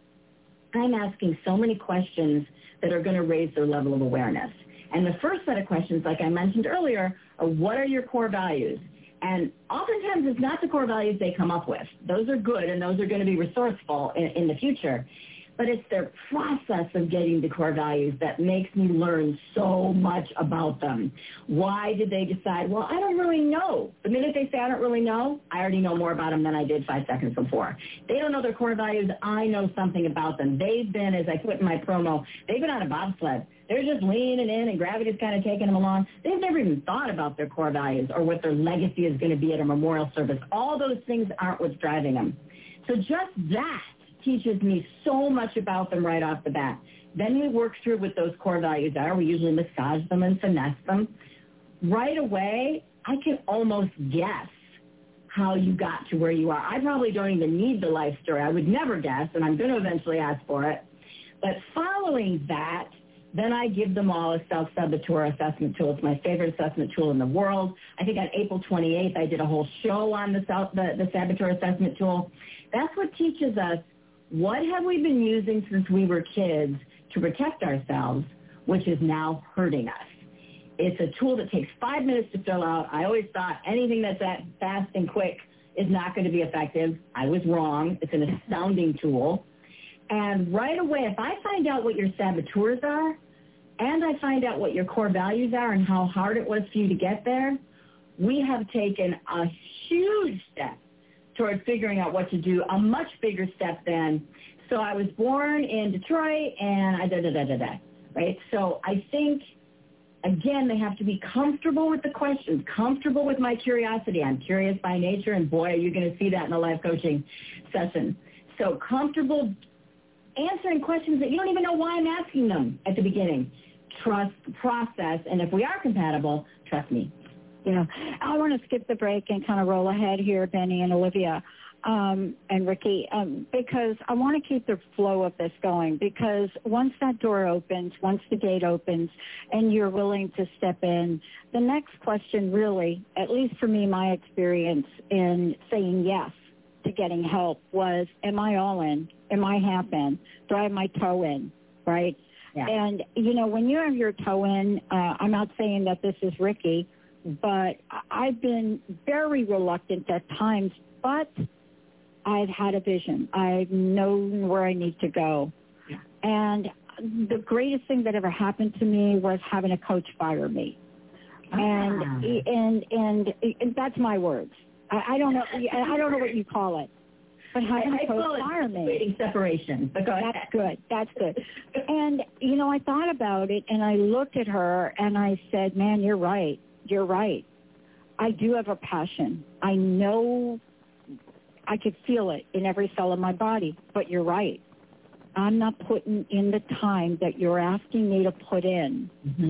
asking so many questions that are going to raise their level of awareness. And the first set of questions, like I mentioned earlier, are what are your core values? And oftentimes it's not the core values they come up with. Those are good, and those are going to be resourceful in the future. But it's their process of getting the core values that makes me learn so much about them. Why did they decide, well, I don't really know. The minute they say I don't really know, I already know more about them than I did 5 seconds before. They don't know their core values. I know something about them. They've been, as I put in my promo, they've been on a bobsled. They're just leaning in, and gravity's kind of taking them along. They've never even thought about their core values or what their legacy is going to be at a memorial service. All those things aren't what's driving them. So just that teaches me so much about them right off the bat. Then we work through what those core values are. We usually massage them and finesse them. Right away, I can almost guess how you got to where you are. I probably don't even need the life story. I would never guess, and I'm going to eventually ask for it. But following that, then I give them all a self-saboteur assessment tool. It's my favorite assessment tool in the world. I think on April 28th, I did a whole show on the saboteur assessment tool. That's what teaches us what have we been using since we were kids to protect ourselves, which is now hurting us. It's a tool that takes 5 minutes to fill out. I always thought anything that's that fast and quick is not going to be effective. I was wrong. It's an astounding tool. And right away, if I find out what your saboteurs are, and I find out what your core values are and how hard it was for you to get there, we have taken a huge step toward figuring out what to do, a much bigger step than, so I was born in Detroit and I right? So I think, again, they have to be comfortable with the questions, comfortable with my curiosity. I'm curious by nature, and boy, are you going to see that in the life coaching session. So comfortable answering questions that you don't even know why I'm asking them at the beginning. trust the process, and if we are compatible, trust me. Yeah. I want to skip the break and kind of roll ahead here, Benny and Olivia. And Ricky, because I want to keep the flow of this going, because once that door opens, once the gate opens, and you're willing to step in, the next question really, at least for me, my experience in saying yes to getting help was, am I all in? Am I half in? Do I have my toe in, right? Yeah. And, you know, when you have your toe in, I'm not saying that this is Ricky, but I've been very reluctant at times, but I've had a vision. I've known where I need to go. Yeah. And the greatest thing that ever happened to me was having a coach fire me. And that's my words. I don't know. I don't know what you call it. But having a coach fire me. Creating separation. But go ahead. That's good. That's good. And, you know, I thought about it, and I looked at her, and I said, man, you're right. You're right. I do have a passion. I know I could feel it in every cell of my body, but you're right. I'm not putting in the time that you're asking me to put in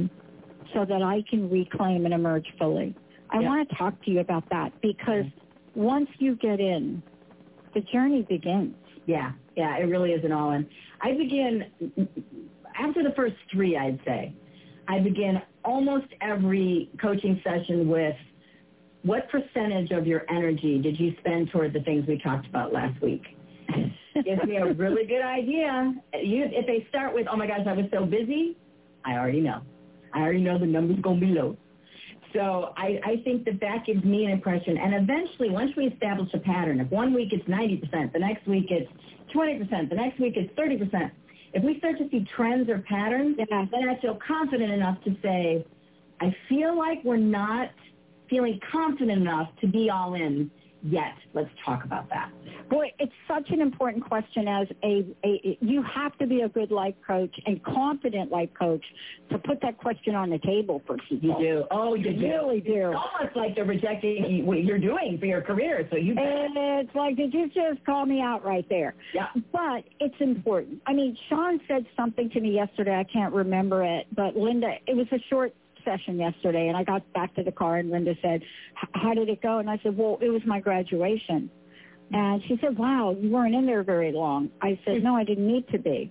so that I can reclaim and emerge fully. I want to talk to you about that, because once you get in, the journey begins. Yeah, it really is an all-in. I begin, after the first 3, I'd say, I begin almost every coaching session with, what percentage of your energy did you spend toward the things we talked about last week? Gives me a really good idea. If they start with, oh my gosh, I was so busy, I already know. I already know the number's going to be low. So I think that gives me an impression. And eventually, once we establish a pattern, if one week it's 90%, the next week it's 20%, the next week it's 30%, if we start to see trends or patterns, then I feel confident enough to say, I feel like we're not feeling confident enough to be all in yet. Let's talk about that. Boy, it's such an important question. As you have to be a good life coach and confident life coach to put that question on the table for people. You do. Oh, you really do. It's almost like they're rejecting what you're doing for your career. So you. And it's like, did you just call me out right there? Yeah. But it's important. I mean, Sean said something to me yesterday. I can't remember it, but Linda, it was a short session yesterday, and I got back to the car, and Linda said, how did it go? And I said, well, it was my graduation. And she said, wow, you weren't in there very long. I said, no, I didn't need to be.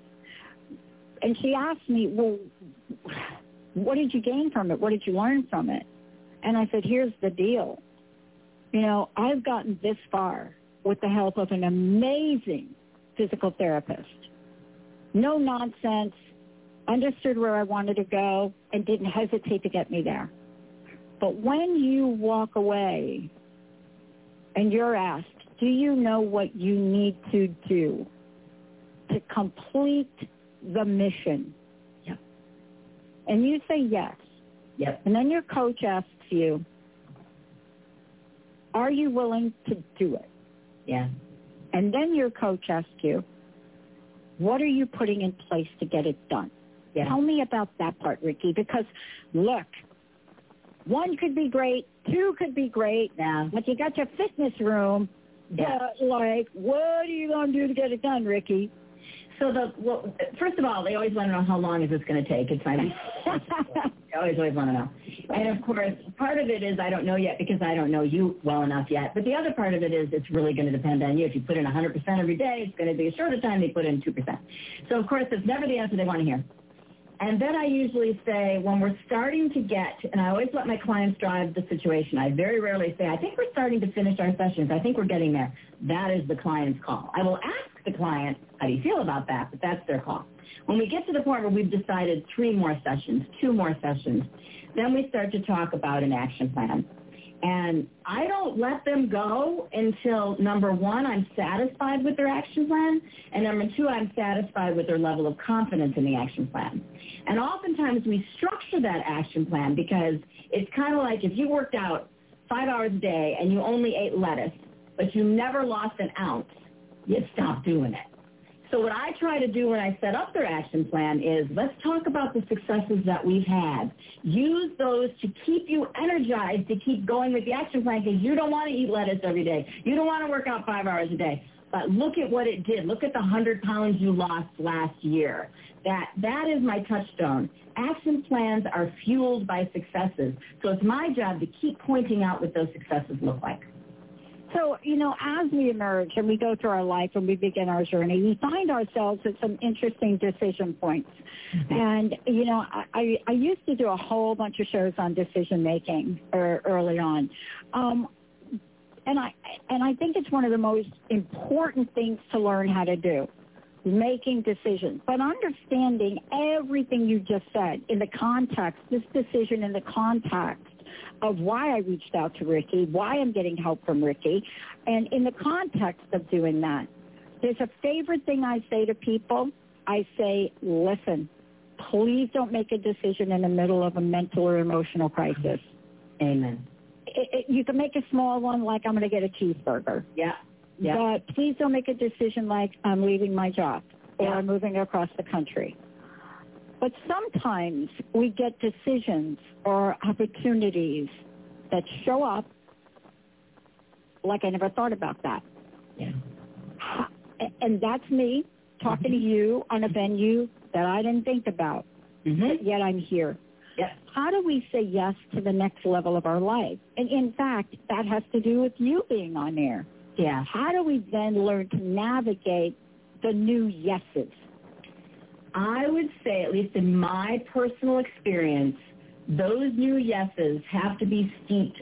And she asked me, well, what did you gain from it? What did you learn from it? And I said, here's the deal. You know, I've gotten this far with the help of an amazing physical therapist. No nonsense, understood where I wanted to go, and didn't hesitate to get me there. But when you walk away and you're asked, do you know what you need to do to complete the mission? Yep. And you say yes. Yep. And then your coach asks you, are you willing to do it? Yeah. And then your coach asks you, what are you putting in place to get it done? Yeah. Tell me about that part, Ricky, because, look, 1 could be great, 2 could be great, but you got your fitness room, but, like, what are you going to do to get it done, Ricky? So, first of all, they always want to know how long is this going to take. It's my They always want to know. And, of course, part of it is I don't know yet because I don't know you well enough yet. But the other part of it is it's really going to depend on you. If you put in 100% every day, it's going to be a shorter time. They put in 2%. So, of course, it's never the answer they want to hear. And then I usually say, when we're starting to get, and I always let my clients drive the situation. I very rarely say, I think we're starting to finish our sessions. I think we're getting there. That is the client's call. I will ask the client, how do you feel about that? But that's their call. When we get to the point where we've decided 3 more sessions, 2 more sessions, then we start to talk about an action plan. And I don't let them go until, number 1, I'm satisfied with their action plan, and number 2, I'm satisfied with their level of confidence in the action plan. And oftentimes we structure that action plan because it's kind of like if you worked out 5 hours a day and you only ate lettuce, but you never lost an ounce, you'd stop doing it. So what I try to do when I set up their action plan is let's talk about the successes that we've had. Use those to keep you energized to keep going with the action plan because you don't want to eat lettuce every day. You don't want to work out 5 hours a day. but look at what it did. Look at the 100 pounds you lost last year. That is my touchstone. Action plans are fueled by successes. So it's my job to keep pointing out what those successes look like. So, as we emerge and we go through our life and we begin our journey, we find ourselves at some interesting decision points. Mm-hmm. And, I used to do a whole bunch of shows on decision making early on. And I think it's one of the most important things to learn how to do, making decisions. But understanding everything you just said in the context, this decision in the context of why I reached out to Ricky, why I'm getting help from Ricky, and in the context of doing that. There's a favorite thing I say to people. I say, listen, please don't make a decision in the middle of a mental or emotional crisis. Amen. You can make a small one like I'm going to get a cheeseburger. Yeah. But please don't make a decision like I'm leaving my job or I'm moving across the country. But sometimes we get decisions or opportunities that show up like I never thought about that. Yeah. And that's me talking to you on a venue that I didn't think about, but yet I'm here. Yeah. How do we say yes to the next level of our life? And in fact, that has to do with you being on air. Yeah. How do we then learn to navigate the new yeses? I would say, at least in my personal experience, those new yeses have to be steeped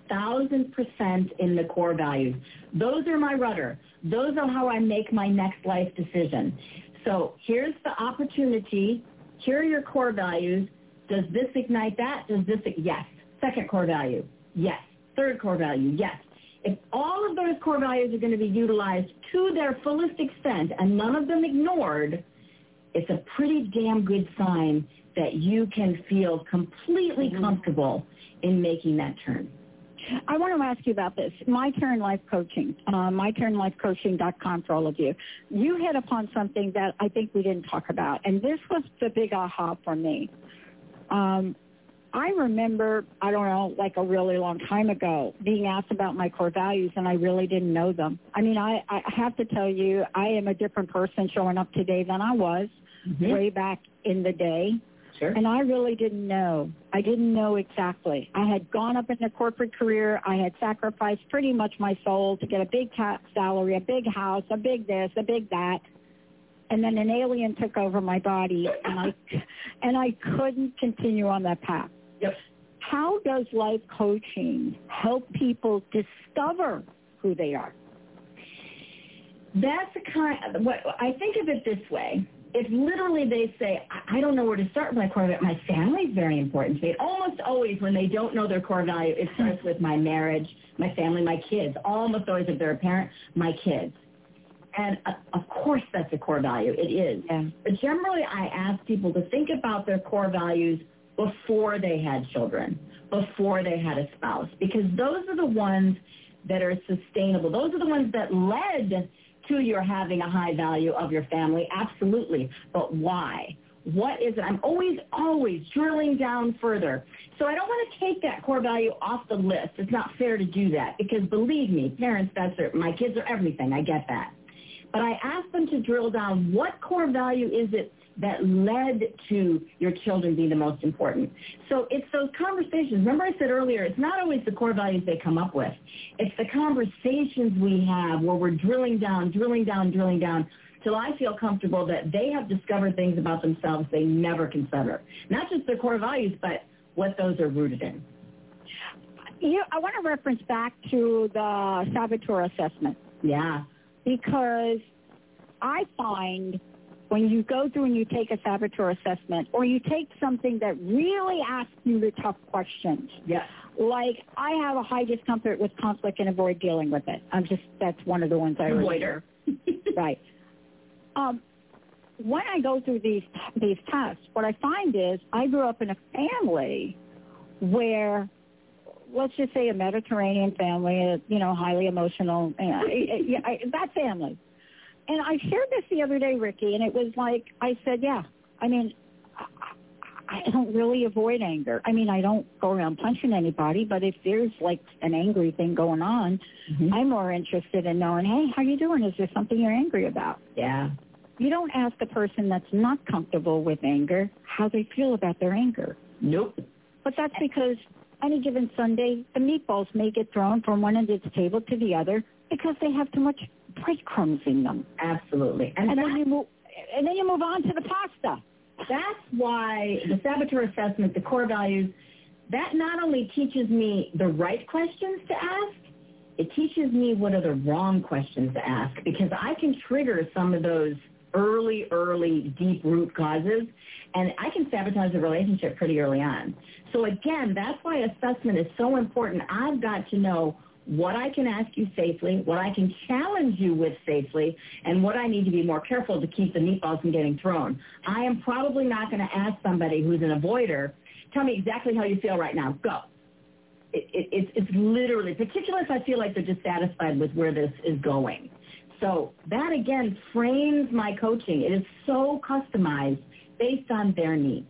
1,000% in the core values. Those are my rudder. Those are how I make my next life decision. So here's the opportunity. Here are your core values. Does this ignite that? Does this? Yes. Second core value. Yes. Third core value. Yes. If all of those core values are going to be utilized to their fullest extent and none of them ignored, it's a pretty damn good sign that you can feel completely comfortable in making that turn. I want to ask you about this. My Turn Life Coaching, myturnlifecoaching.com for all of you. You hit upon something that I think we didn't talk about, and this was the big aha for me. I remember, I don't know, like a really long time ago, being asked about my core values, and I really didn't know them. I mean, I have to tell you, I am a different person showing up today than I was way back in the day. Sure. And I really didn't know. I didn't know exactly. I had gone up in a corporate career. I had sacrificed pretty much my soul to get a big salary, a big house, a big this, a big that. And then an alien took over my body, and I couldn't continue on that path. Yep. How does life coaching help people discover who they are? That's what I think of it this way. If literally they say, I don't know where to start with my core value, my family is very important to me. Almost always when they don't know their core value, it starts with my marriage, my family, my kids. Almost always if they're a parent, my kids. And of course that's a core value. It is. Yeah. But generally I ask people to think about their core values before they had children, before they had a spouse, because those are the ones that are sustainable. Those are the ones that led to your having a high value of your family, absolutely. But why? What is it? I'm always drilling down further. So I don't want to take that core value off the list. It's not fair to do that because believe me, parents, my kids are everything. I get that. But I ask them to drill down what core value is it that led to your children being the most important. So it's those conversations. Remember I said earlier, it's not always the core values they come up with. It's the conversations we have where we're drilling down, till I feel comfortable that they have discovered things about themselves they never consider. Not just their core values, but what those are rooted in. I want to reference back to the saboteur assessment. Yeah. Because I find when you go through and you take a saboteur assessment or you take something that really asks you the tough questions, like I have a high discomfort with conflict and avoid dealing with it. That's one of the ones I avoider. Right. When I go through these tests, what I find is I grew up in a family where, let's just say a Mediterranean family, highly emotional, that family. And I shared this the other day, Ricky, and it was like, I said, I don't really avoid anger. I mean, I don't go around punching anybody, but if there's like an angry thing going on, I'm more interested in knowing, hey, how you doing? Is there something you're angry about? Yeah. You don't ask a person that's not comfortable with anger how they feel about their anger. Nope. But that's because any given Sunday, the meatballs may get thrown from one end of the table to the other because they have too much breadcrumbs in them. Absolutely. And then you move on to the pasta. That's why the saboteur assessment, the core values, that not only teaches me the right questions to ask, it teaches me what are the wrong questions to ask, because I can trigger some of those early deep root causes, and I can sabotage the relationship pretty early on. So again, that's why assessment is so important. I've got to know what I can ask you safely, what I can challenge you with safely, and what I need to be more careful to keep the meatballs from getting thrown. I am probably not going to ask somebody who's an avoider, tell me exactly how you feel right now. Go. It's literally, particularly if I feel like they're dissatisfied with where this is going. So that, again, frames my coaching. It is so customized based on their needs.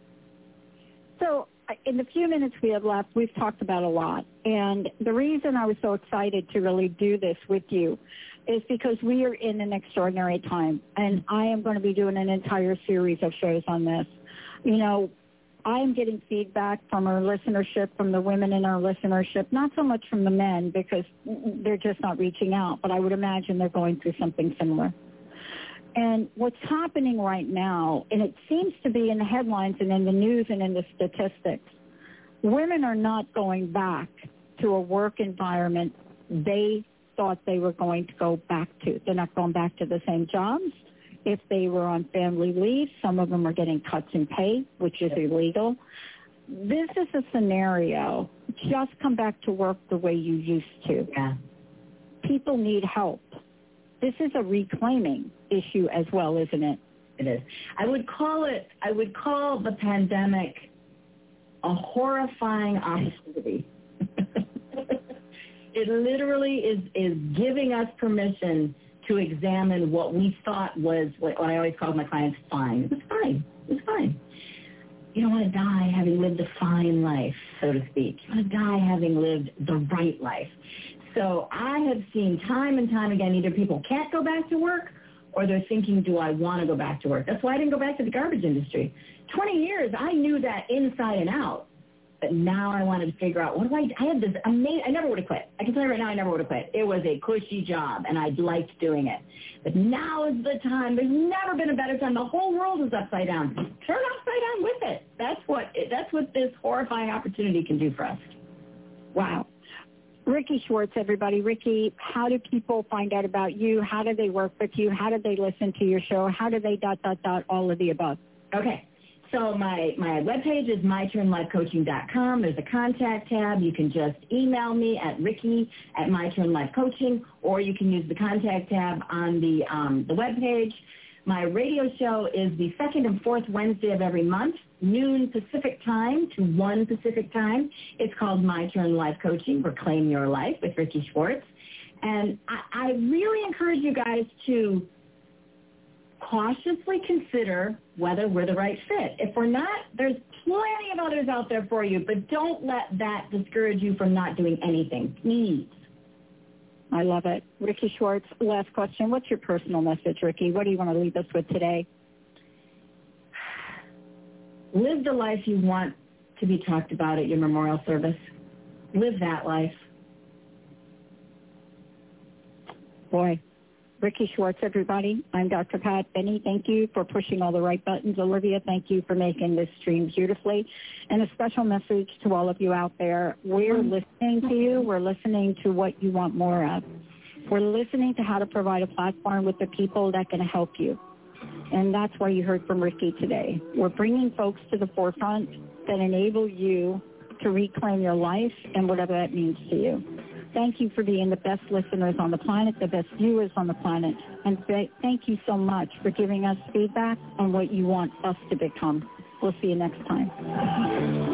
So in the few minutes we have left, we've talked about a lot. And the reason I was so excited to really do this with you is because we are in an extraordinary time. And I am going to be doing an entire series of shows on this. You know, I am getting feedback from our listenership, from the women in our listenership, not so much from the men because they're just not reaching out, but I would imagine they're going through something similar. And what's happening right now, and it seems to be in the headlines and in the news and in the statistics, women are not going back to a work environment they thought they were going to go back to. They're not going back to the same jobs. If they were on family leave, some of them are getting cuts in pay, which is illegal. This is a scenario. Just come back to work the way you used to. Yeah. People need help. This is a reclaiming issue as well, isn't it? It is. I would call the pandemic a horrifying opportunity. It literally is giving us permission to examine what we thought was what I always called my clients fine. It was fine. It was fine. You don't want to die having lived a fine life, so to speak. You want to die having lived the right life. So I have seen time and time again, either people can't go back to work or they're thinking, do I want to go back to work? That's why I didn't go back to the garbage industry. 20 years, I knew that inside and out. But now I wanted to figure out, what do I had this amazing, I never would have quit. I can tell you right now, I never would have quit. It was a cushy job, and I liked doing it. But now is the time. There's never been a better time. The whole world is upside down. Turn upside down with it. That's what this horrifying opportunity can do for us. Wow. Ricky Schwartz, everybody. Ricky, how do people find out about you? How do they work with you? How do they listen to your show? How do they ... all of the above? Okay. So my webpage is myturnlifecoaching.com. There's a contact tab. You can just email me at ricky@myturnlifecoaching, or you can use the contact tab on the webpage. My radio show is the second and fourth Wednesday of every month, noon Pacific time to 1 Pacific time. It's called My Turn Life Coaching, Reclaim Your Life with Ricky Schwartz. And I really encourage you guys to cautiously consider whether we're the right fit. If we're not, there's plenty of others out there for you, but don't let that discourage you from not doing anything, please. I love it. Ricky Schwartz, last question. What's your personal message, Ricky? What do you want to leave us with today? Live the life you want to be talked about at your memorial service. Live that life. Boy. Ricky Schwartz, everybody. I'm Dr. Pat Benny. Thank you for pushing all the right buttons. Olivia, thank you for making this stream beautifully. And a special message to all of you out there. We're listening to you. We're listening to what you want more of. We're listening to how to provide a platform with the people that can help you. And that's why you heard from Ricky today. We're bringing folks to the forefront that enable you to reclaim your life and whatever that means to you. Thank you for being the best listeners on the planet, the best viewers on the planet. And thank you so much for giving us feedback on what you want us to become. We'll see you next time.